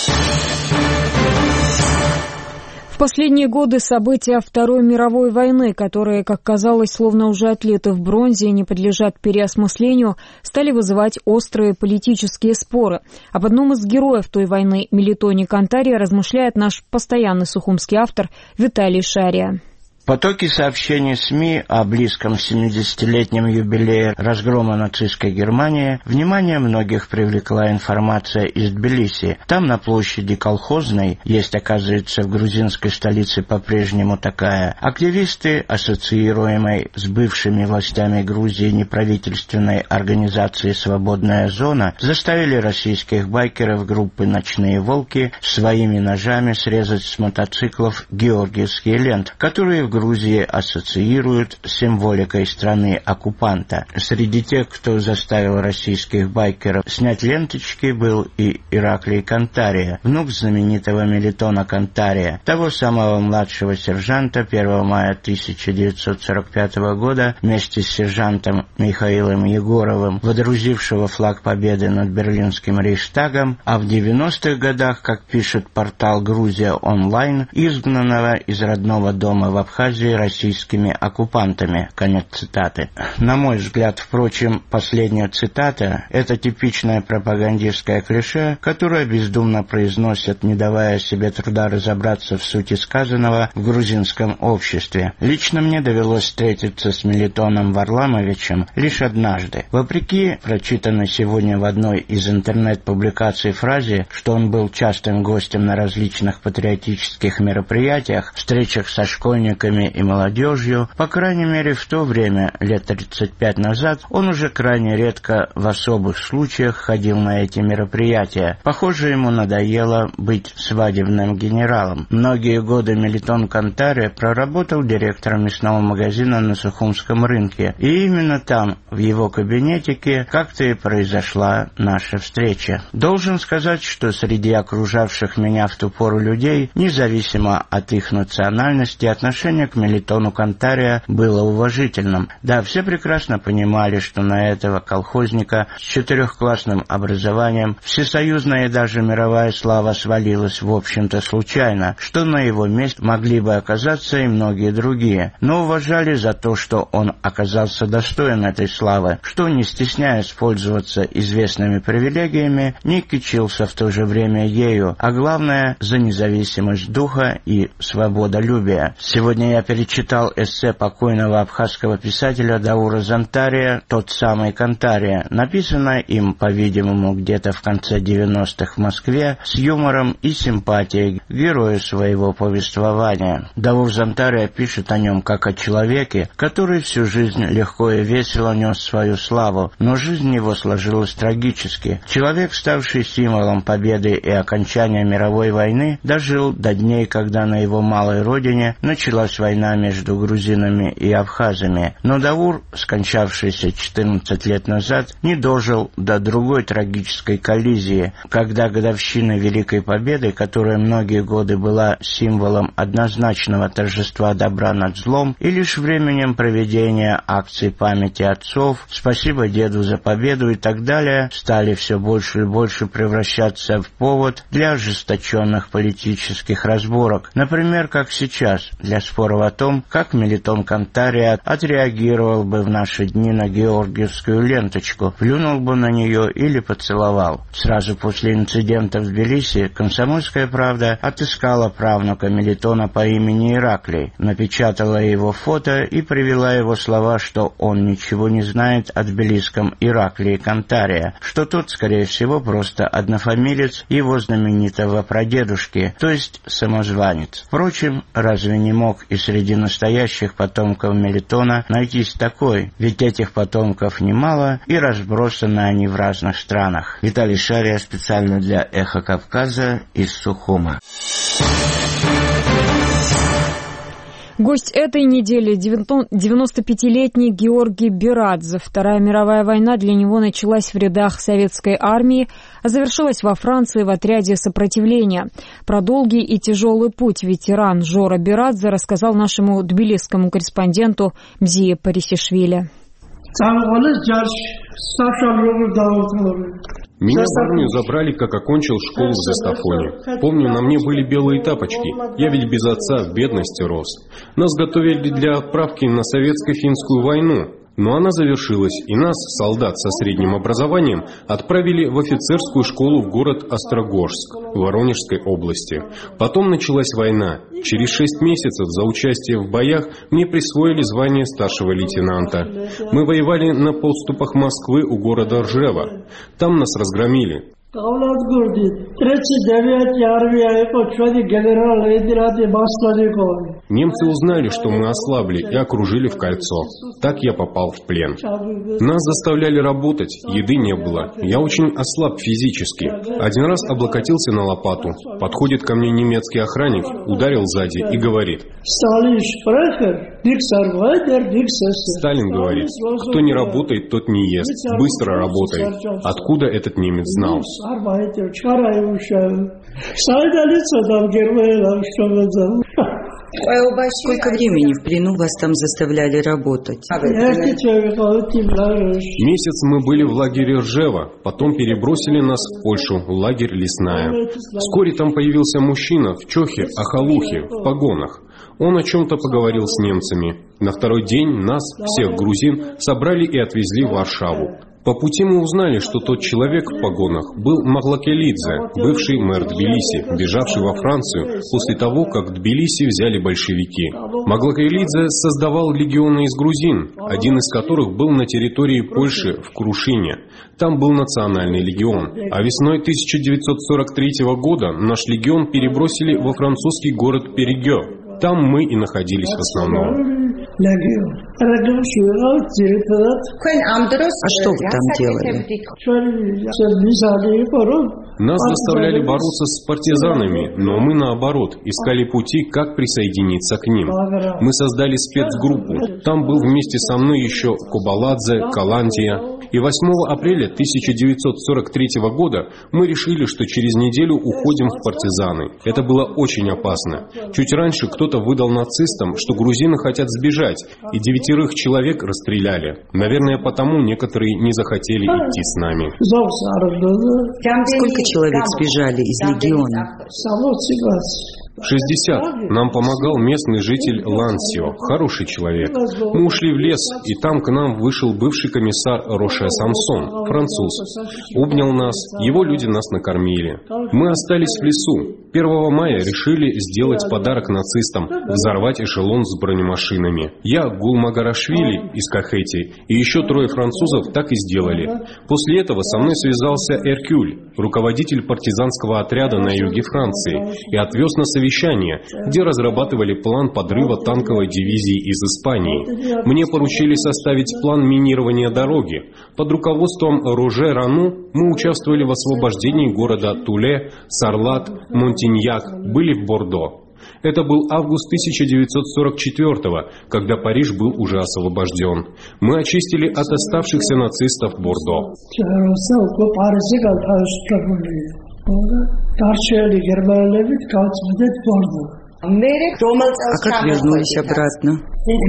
В последние годы события Второй мировой войны, которые, как казалось, словно уже атлеты в бронзе и не подлежат переосмыслению, стали вызывать острые политические споры. Об одном из героев той войны, Мелитоне Кантаре, размышляет наш постоянный сухумский автор Виталий Шария. Потоки сообщений СМИ о близком 70-летнем юбилее разгрома нацистской Германии внимание многих привлекла информация из Тбилиси. Там на площади Колхозной, есть, оказывается, в грузинской столице по-прежнему такая, активисты, ассоциируемой с бывшими властями Грузии неправительственной организации «Свободная зона», заставили российских байкеров группы «Ночные волки» своими ножами срезать с мотоциклов георгиевские ленты, которые в Грузии ассоциируют с символикой страны-оккупанта. Среди тех, кто заставил российских байкеров снять ленточки, был и Ираклий Кантария, внук знаменитого Мелитона Кантария, того самого младшего сержанта 1 мая 1945 года вместе с сержантом Михаилом Егоровым, водрузившего флаг победы над Берлинским Рейхстагом, а в 90-х годах, как пишет портал «Грузия онлайн», изгнанного из родного дома в Абхазии российскими оккупантами. Конец цитаты. На мой взгляд, впрочем, последняя цитата – это типичное пропагандистское клише, которое бездумно произносят, не давая себе труда разобраться в сути сказанного в грузинском обществе. Лично мне довелось встретиться с Мелитоном Варламовичем лишь однажды. Вопреки прочитанной сегодня в одной из интернет-публикаций фразе, что он был частым гостем на различных патриотических мероприятиях, встречах со школьниками и молодежью, по крайней мере в то время, лет 35 назад, он уже крайне редко в особых случаях ходил на эти мероприятия. Похоже, ему надоело быть свадебным генералом. Многие годы Мелитон Кантария проработал директором мясного магазина на Сухумском рынке, и именно там, в его кабинетике, как-то и произошла наша встреча. Должен сказать, что среди окружавших меня в ту пору людей, независимо от их национальности, отношение к Мелитону Кантария было уважительным. Да, все прекрасно понимали, что на этого колхозника с 4-классным образованием всесоюзная и даже мировая слава свалилась в общем-то случайно, что на его месте могли бы оказаться и многие другие, но уважали за то, что он оказался достоин этой славы, что, не стесняясь пользоваться известными привилегиями, не кичился в то же время ею, а главное, за независимость духа и свободолюбие. Сегодня я перечитал эссе покойного абхазского писателя Даура Зантария «Тот самый Кантария», написанное им, по-видимому, где-то в конце 90-х в Москве, с юмором и симпатией к герою своего повествования. Даур Зантария пишет о нем как о человеке, который всю жизнь легко и весело нес свою славу, но жизнь его сложилась трагически. Человек, ставший символом победы и окончания мировой войны, дожил до дней, когда на его малой родине началась война между грузинами и абхазами. Но Даур, скончавшийся 14 лет назад, не дожил до другой трагической коллизии, когда годовщина Великой Победы, которая многие годы была символом однозначного торжества добра над злом, и лишь временем проведения акций памяти отцов, «Спасибо деду за победу» и так далее, стали все больше и больше превращаться в повод для ожесточенных политических разборок. Например, как сейчас, для споров о том, как Мелитон Кантария отреагировал бы в наши дни на георгиевскую ленточку, плюнул бы на нее или поцеловал. Сразу после инцидента в Тбилиси «Комсомольская правда» отыскала правнука Мелитона по имени Ираклий, напечатала его фото и привела его слова, что он ничего не знает о тбилисском Ираклии Кантария, что тот, скорее всего, просто однофамилец его знаменитого прадедушки, то есть самозванец. Впрочем, разве не мог и среди настоящих потомков Мелитона найтись такой? Ведь этих потомков немало, и разбросаны они в разных странах. Виталий Шария специально для «Эхо Кавказа» из Сухума. Гость этой недели – 95-летний Георгий Берадзе. Вторая мировая война для него началась в рядах советской армии, а завершилась во Франции в отряде сопротивления. Про долгий и тяжелый путь ветеран Жора Берадзе рассказал нашему тбилисскому корреспонденту Мзие Парисишвили. Меня в армию забрали, как окончил школу в Застафоне. Помню, на мне были белые тапочки. Я ведь без отца в бедности рос. Нас готовили для отправки на советско-финскую войну. Но она завершилась, и нас, солдат со средним образованием, отправили в офицерскую школу в город Острогожск в Воронежской области. Потом началась война. Через 6 месяцев за участие в боях мне присвоили звание старшего лейтенанта. Мы воевали на подступах Москвы у города Ржева. Там нас разгромили. Немцы узнали, что мы ослабли, и окружили в кольцо. Так я попал в плен. Нас заставляли работать, еды не было. Я очень ослаб физически. Один раз облокотился на лопату. Подходит ко мне немецкий охранник, ударил сзади и говорит: Сталин говорит, кто не работает, тот не ест. Быстро работает. Откуда этот немец знал? Сколько времени в плену вас там заставляли работать? Месяц мы были в лагере Ржева, потом перебросили нас в Польшу, в лагерь Лесная. Вскоре там появился мужчина в чохе, ахалухе, в погонах. Он о чем-то поговорил с немцами. На второй день нас, всех грузин, собрали и отвезли в Варшаву. По пути мы узнали, что тот человек в погонах был Маглакелидзе, бывший мэр Тбилиси, бежавший во Францию после того, как Тбилиси взяли большевики. Маглакелидзе создавал легионы из грузин, один из которых был на территории Польши в Крушине. Там был национальный легион. А весной 1943 года наш легион перебросили во французский город Перегё. Там мы и находились в основном. А что вы там делали? Нас заставляли бороться с партизанами, но мы, наоборот, искали пути, как присоединиться к ним. Мы создали спецгруппу. Там был вместе со мной еще Кобаладзе, Каландия. И 8 апреля 1943 года мы решили, что через неделю уходим в партизаны. Это было очень опасно. Чуть раньше кто-то выдал нацистам, что грузины хотят сбежать, и 9 человек расстреляли. Наверное, потому некоторые не захотели идти с нами. Сколько человек сбежали из легиона? 60. Нам помогал местный житель Лансио, хороший человек. Мы ушли в лес, и там к нам вышел бывший комиссар Роше Самсон, француз. Обнял нас, его люди нас накормили. Мы остались в лесу. 1 мая решили сделать подарок нацистам, взорвать эшелон с бронемашинами. Я, Гулмагарашвили из Кахети и еще 3 французов так и сделали. После этого со мной связался Эркюль, руководитель партизанского отряда на юге Франции, и отвез на совещание, где разрабатывали план подрыва танковой дивизии из Испании. Мне поручили составить план минирования дороги. Под руководством Роже Рану мы участвовали в освобождении города Туле, Сарлат, Монтиньяк, были в Бордо. Это был август 1944-го, когда Париж был уже освобожден. Мы очистили от оставшихся нацистов Бордо. А как вернулись обратно?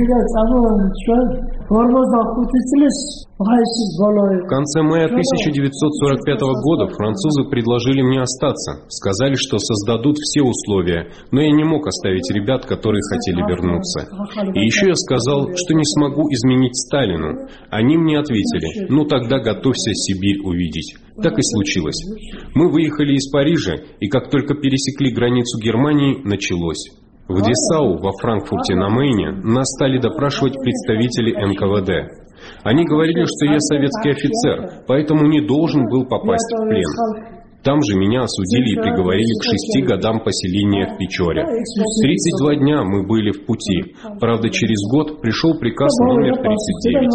В конце мая 1945 года французы предложили мне остаться. Сказали, что создадут все условия, но я не мог оставить ребят, которые хотели вернуться. И еще я сказал, что не смогу изменить Сталину. Они мне ответили: ну тогда готовься Сибирь увидеть. Так и случилось. Мы выехали из Парижа, и как только пересекли границу Германии, началось. В Десау, во Франкфурте на Мейне, нас стали допрашивать представители НКВД. Они говорили, что я советский офицер, поэтому не должен был попасть в плен. Там же меня осудили и приговорили к 6 годам поселения в Печоре. 32 дня мы были в пути. Правда, через год пришел приказ номер 39.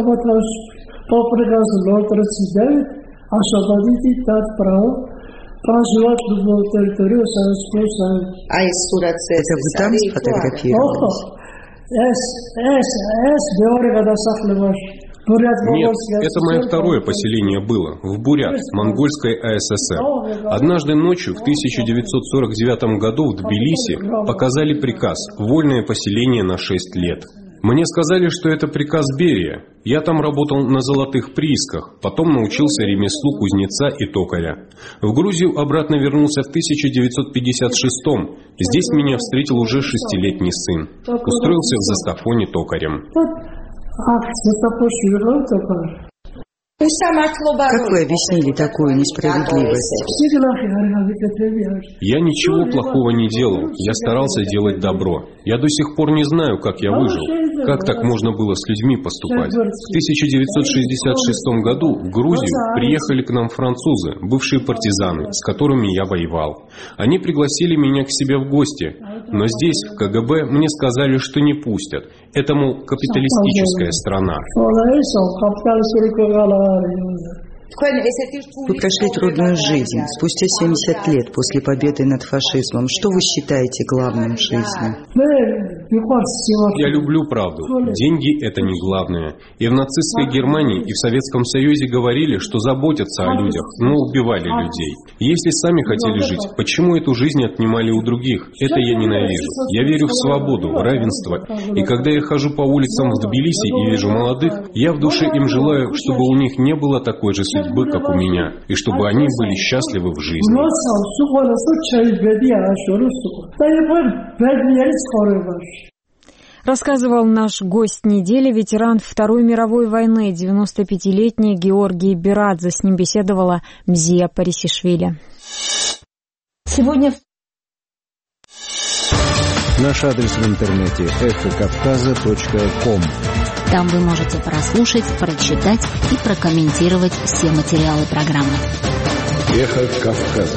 Это вы там сфотографировались? Нет, это мое второе поселение было, в Бурят, Монгольской АССР. Однажды ночью в 1949 году в Тбилиси показали приказ «Вольное поселение на 6 лет». Мне сказали, что это приказ Берия. Я там работал на золотых приисках, потом научился ремеслу кузнеца и токаря. В Грузию обратно вернулся в 1956-м. Здесь меня встретил уже 6-летний сын. Устроился в Застафоне токарем. Как вы объяснили такую несправедливость? Я ничего плохого не делал. Я старался делать добро. Я до сих пор не знаю, как я выжил. Как так можно было с людьми поступать? В 1966 году в Грузию приехали к нам французы, бывшие партизаны, с которыми я воевал. Они пригласили меня к себе в гости, но здесь, в КГБ, мне сказали, что не пустят. Это, мол, капиталистическая страна. Вы прошли трудную жизнь. Спустя 70 лет после победы над фашизмом, что вы считаете главным в жизни? Я люблю правду. Деньги – это не главное. И в нацистской Германии, и в Советском Союзе говорили, что заботятся о людях, но убивали людей. Если сами хотели жить, почему эту жизнь отнимали у других? Это я ненавижу. Я верю в свободу, в равенство. И когда я хожу по улицам в Тбилиси и вижу молодых, я в душе им желаю, чтобы у них не было такой же судьбы, как у меня, и чтобы они были счастливы в жизни. Рассказывал наш гость недели, ветеран Второй мировой войны, 95-летний Георгий Бирадзе. С ним беседовала Мзия Парисишвили. Сегодня наш адрес в интернете эхокавказа.ком. Там вы можете прослушать, прочитать и прокомментировать все материалы программы. Эхо Кавказа.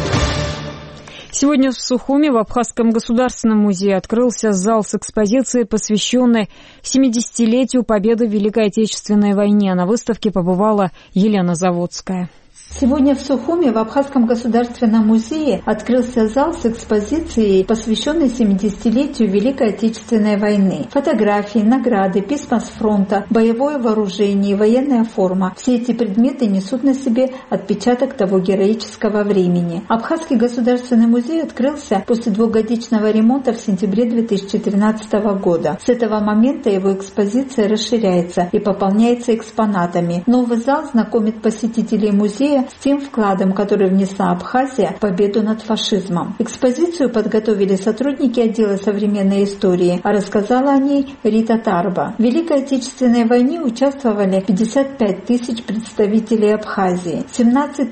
Сегодня в Сухуми в Абхазском государственном музее открылся зал с экспозицией, посвященной 70-летию победы в Великой Отечественной войне. На выставке побывала Елена Заводская. Сегодня в Сухуми в Абхазском государственном музее открылся зал с экспозицией, посвященной 70-летию Великой Отечественной войны. Фотографии, награды, письма с фронта, боевое вооружение, военная форма. Все эти предметы несут на себе отпечаток того героического времени. Абхазский государственный музей открылся после двухгодичного ремонта в сентябре 2013 года. С этого момента его экспозиция расширяется и пополняется экспонатами. Новый зал знакомит посетителей музея с тем вкладом, который внесла Абхазия в победу над фашизмом. Экспозицию подготовили сотрудники отдела современной истории, а рассказала о ней Рита Тарба. В Великой Отечественной войне участвовали 55 тысяч представителей Абхазии. 17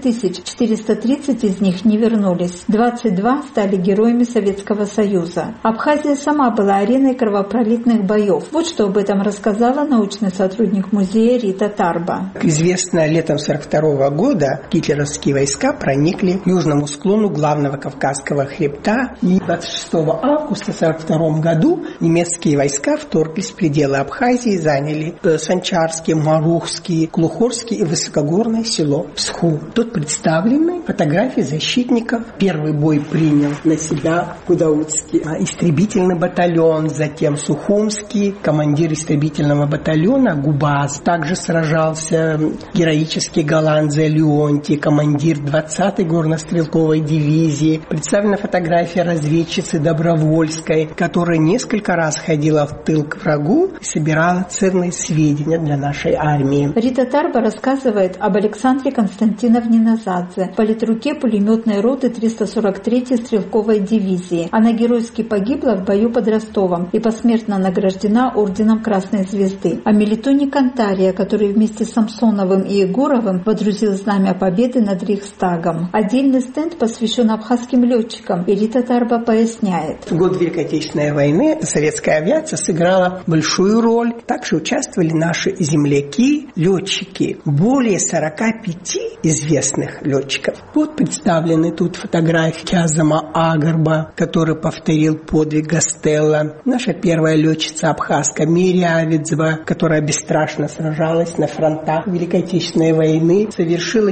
430 из них не вернулись. 22 стали героями Советского Союза. Абхазия сама была ареной кровопролитных боев. Вот что об этом рассказала научный сотрудник музея Рита Тарба. Известно, летом 1942 года гитлеровские войска проникли к южному склону главного Кавказского хребта. И 26 августа 1942 году немецкие войска вторглись в пределы Абхазии, заняли Санчарские, Марухские, Клухорские и высокогорное село Псху. Тут представлены фотографии защитников. Первый бой принял на себя Гудаутский истребительный батальон, затем Сухумский, командир истребительного батальона Губаз. Также сражался героический Галандзе Леонтий, командир 20-й горнострелковой дивизии. Представлена фотография разведчицы Добровольской, которая несколько раз ходила в тыл к врагу и собирала ценные сведения для нашей армии. Рита Тарба рассказывает об Александре Константиновне Назадзе, политруке пулеметной роты 343-й стрелковой дивизии. Она геройски погибла в бою под Ростовом и посмертно награждена орденом Красной Звезды. О Мелитоне Кантария, который вместе с Самсоновым и Егоровым водрузил знамя победы над Рейхстагом. Отдельный стенд посвящен абхазским летчикам, и Рита Тарба поясняет. В год Великой Отечественной войны советская авиация сыграла большую роль. Также участвовали наши земляки, летчики. Более 45 известных летчиков. Вот представлены тут фотографии Кязама Агарба, который повторил подвиг Гастелла. Наша первая летчица абхазка Мирия Авидзева, которая бесстрашно сражалась на фронтах Великой Отечественной войны, совершила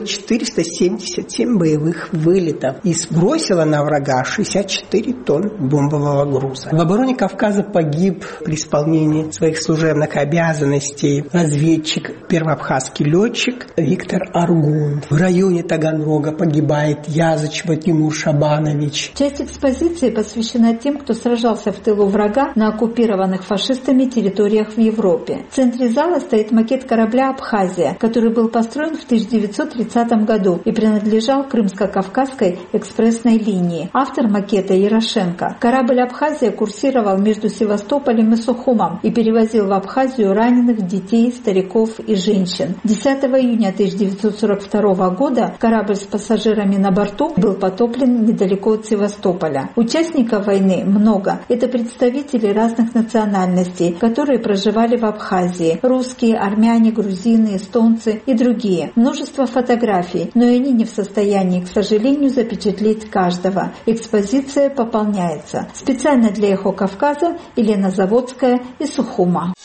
477 боевых вылетов и сбросила на врага 64 тонн бомбового груза. В обороне Кавказа погиб при исполнении своих служебных обязанностей разведчик, первоабхазский летчик Виктор Аргун. В районе Таганрога погибает Язычева Тимур Шабанович. Часть экспозиции посвящена тем, кто сражался в тылу врага на оккупированных фашистами территориях в Европе. В центре зала стоит макет корабля «Абхазия», который был построен в 1930 1930 году и принадлежал Крымско-Кавказской экспрессной линии. Автор макета Ярошенко. Корабль «Абхазия» курсировал между Севастополем и Сухумом и перевозил в Абхазию раненых, детей, стариков и женщин. 10 июня 1942 года корабль с пассажирами на борту был потоплен недалеко от Севастополя. Участников войны много. Это представители разных национальностей, которые проживали в Абхазии. Русские, армяне, грузины, эстонцы и другие. Множество фотографий, но и они не в состоянии, к сожалению, запечатлеть каждого. Экспозиция пополняется. Специально для «Эхо Кавказа» Елена Заводская из Сухума.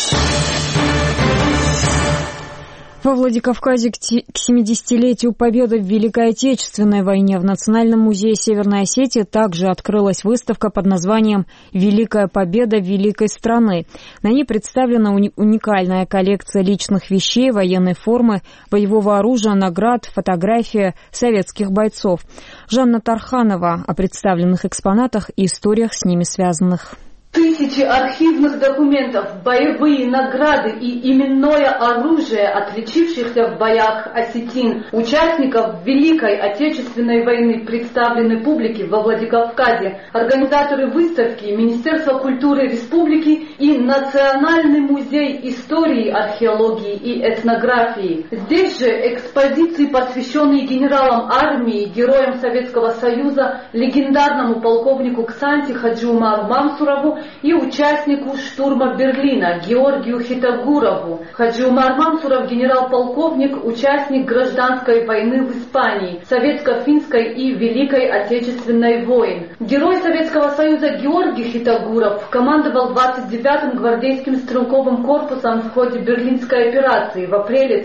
Во Владикавказе к 70-летию победы в Великой Отечественной войне в Национальном музее Северной Осетии также открылась выставка под названием «Великая победа великой страны». На ней представлена уникальная коллекция личных вещей, военной формы, боевого оружия, наград, фотографии советских бойцов. Жанна Тарханова о представленных экспонатах и историях с ними связанных. Тысячи архивных документов, боевые награды и именное оружие, отличившихся в боях осетин, участников Великой Отечественной войны, представлены публике во Владикавказе. Организаторы выставки Министерство культуры республики и Национальный музей истории, археологии и этнографии. Здесь же экспозиции, посвященные генералам армии, героям Советского Союза, легендарному полковнику Ксанти Хаджиумару Мансурову и участнику штурма Берлина Георгию Хитагурову. Хаджиумар Мансуров, генерал-полковник, участник гражданской войны в Испании, Советско-финской и Великой Отечественной войн. Герой Советского Союза Георгий Хитагуров командовал 29-м гвардейским стрелковым корпусом в ходе Берлинской операции в апреле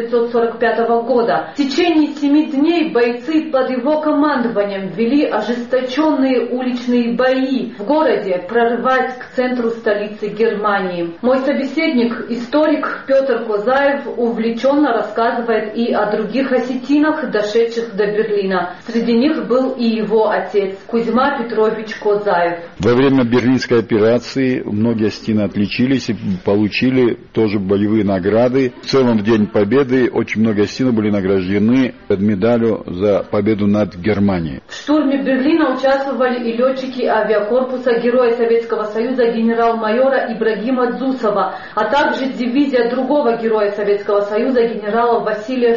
1945 года. В течение 7 дней бойцы под его командованием вели ожесточенные уличные бои в городе, прорываясь к центру столицы Германии. Мой собеседник, историк Петр Козаев, увлеченно рассказывает и о других осетинах, дошедших до Берлина. Среди них был и его отец Кузьма Петрович Козаев. Во время Берлинской операции многие осетины отличились и получили тоже боевые награды. В целом в День Победы очень много осетин были награждены медалью за победу над Германией. В штурме Берлина участвовали и летчики авиакорпуса Героя Советского Союза генерал-майора Ибрагима Дзусова, а также дивизия другого героя Советского Союза генерала Василия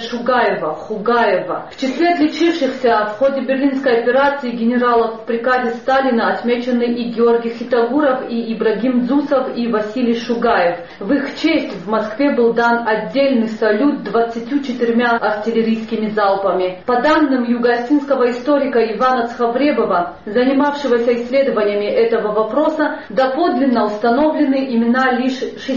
Хугаева. В числе отличившихся в ходе Берлинской операции генералов в приказе Сталина отмечены и Георгий Хитагуров, и Ибрагим Дзусов, и Василий Шугаев. В их честь в Москве был дан отдельный салют 24 артиллерийскими залпами. По данным юго-осетинского историка Ивана Цхавребова, занимавшегося исследованиями этого вопроса, доподлинно установлены имена лишь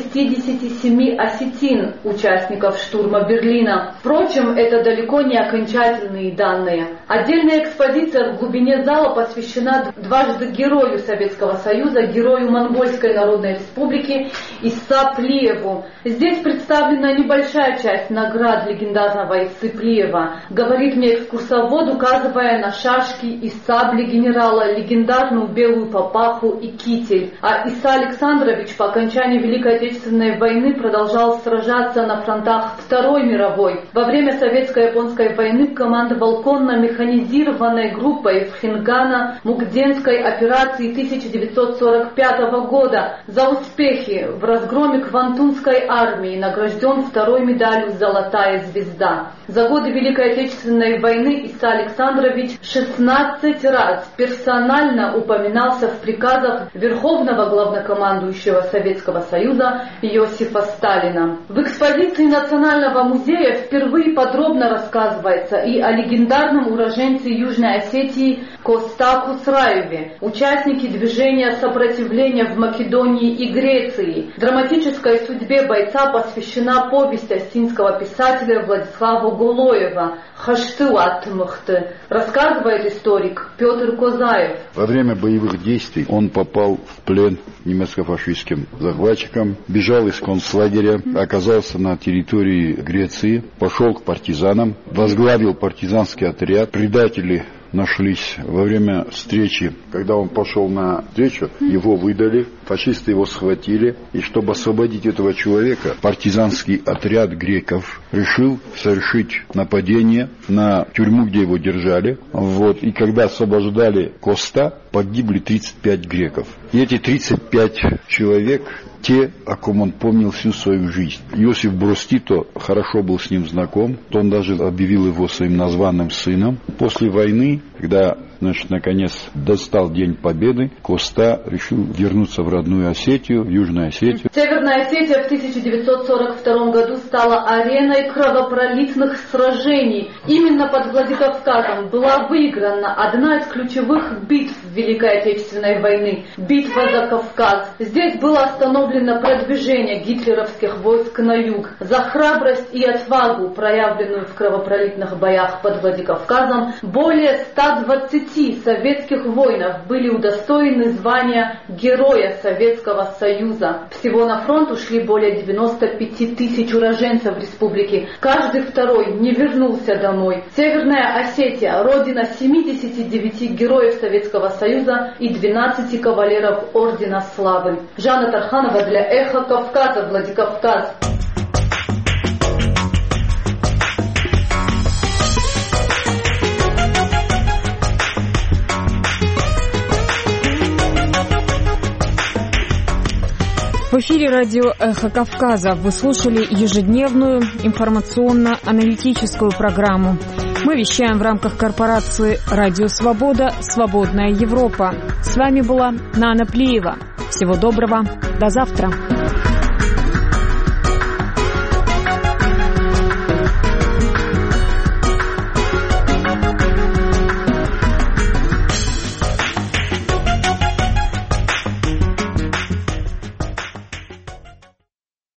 67 осетин, участников штурма Берлина. Впрочем, это далеко не окончательные данные. Отдельная экспозиция в глубине зала посвящена дважды герою Советского Союза, герою Монгольской Народной Республики Иса Плиеву. Здесь представлена небольшая часть наград легендарного Исы Плиева. Говорит мне экскурсовод, указывая на шашки и сабли генерала, легендарную белую папаху и китель. А Иса Александрович по окончании Великой Отечественной войны продолжал сражаться на фронтах Второй мировой. Во время Советско-японской войны командовал конно-механизированной группой в Хингана-Мукденской операции 1945 года. За успехи в разгроме Квантунской армии награжден второй медалью «Золотая звезда». За годы Великой Отечественной войны Иса Александрович 16 раз персонально упоминался в приказах Верховного главнокомандующего Советского Союза Иосифа Сталина. В экспозиции Национального музея впервые подробно рассказывается и о легендарном уроженце Южной Осетии Костаку Сраеве, участнике движения сопротивления в Македонии и Греции. Драматической судьбе бойца посвящена повесть осетинского писателя Владислава Голоева «Хаштуатмхты», рассказывает историк Петр Козаев. Во время боевых действий он попал в плен немецко-фашистским захватчикам, бежал из концлагеря, оказался на территории Греции, пошел к партизанам, возглавил партизанский отряд. Предатели нашлись во время встречи. Когда он пошел на встречу, его выдали, фашисты его схватили. И чтобы освободить этого человека, партизанский отряд греков решил совершить нападение на тюрьму, где его держали. И когда освобождали Коста, погибли 35 греков. И эти 35 человек, те, о ком он помнил всю свою жизнь. Иосиф Брос Тито хорошо был с ним знаком, то он даже объявил его своим названным сыном. После войны, когда, наконец достал День Победы, Коста решил вернуться в родную Осетию, в Южную Осетию. Северная Осетия в 1942 году стала ареной кровопролитных сражений. Именно под Владикавказом была выиграна одна из ключевых битв Великой Отечественной войны – битва за Кавказ. Здесь было остановлено продвижение гитлеровских войск на юг. За храбрость и отвагу, проявленную в кровопролитных боях под Владикавказом, более 120 советских воинов были удостоены звания Героя Советского Союза. Всего на фронт ушли более 95 тысяч уроженцев республики. Каждый второй не вернулся домой. Северная Осетия – родина 79 героев Советского Союза и 12 кавалеров Ордена Славы. Жанна Тарханова для Эхо Кавказа, Владикавказ. В эфире радио «Эхо Кавказа» вы слушали ежедневную информационно-аналитическую программу. Мы вещаем в рамках корпорации «Радио Свобода. Свободная Европа». С вами была Нана Плиева. Всего доброго. До завтра.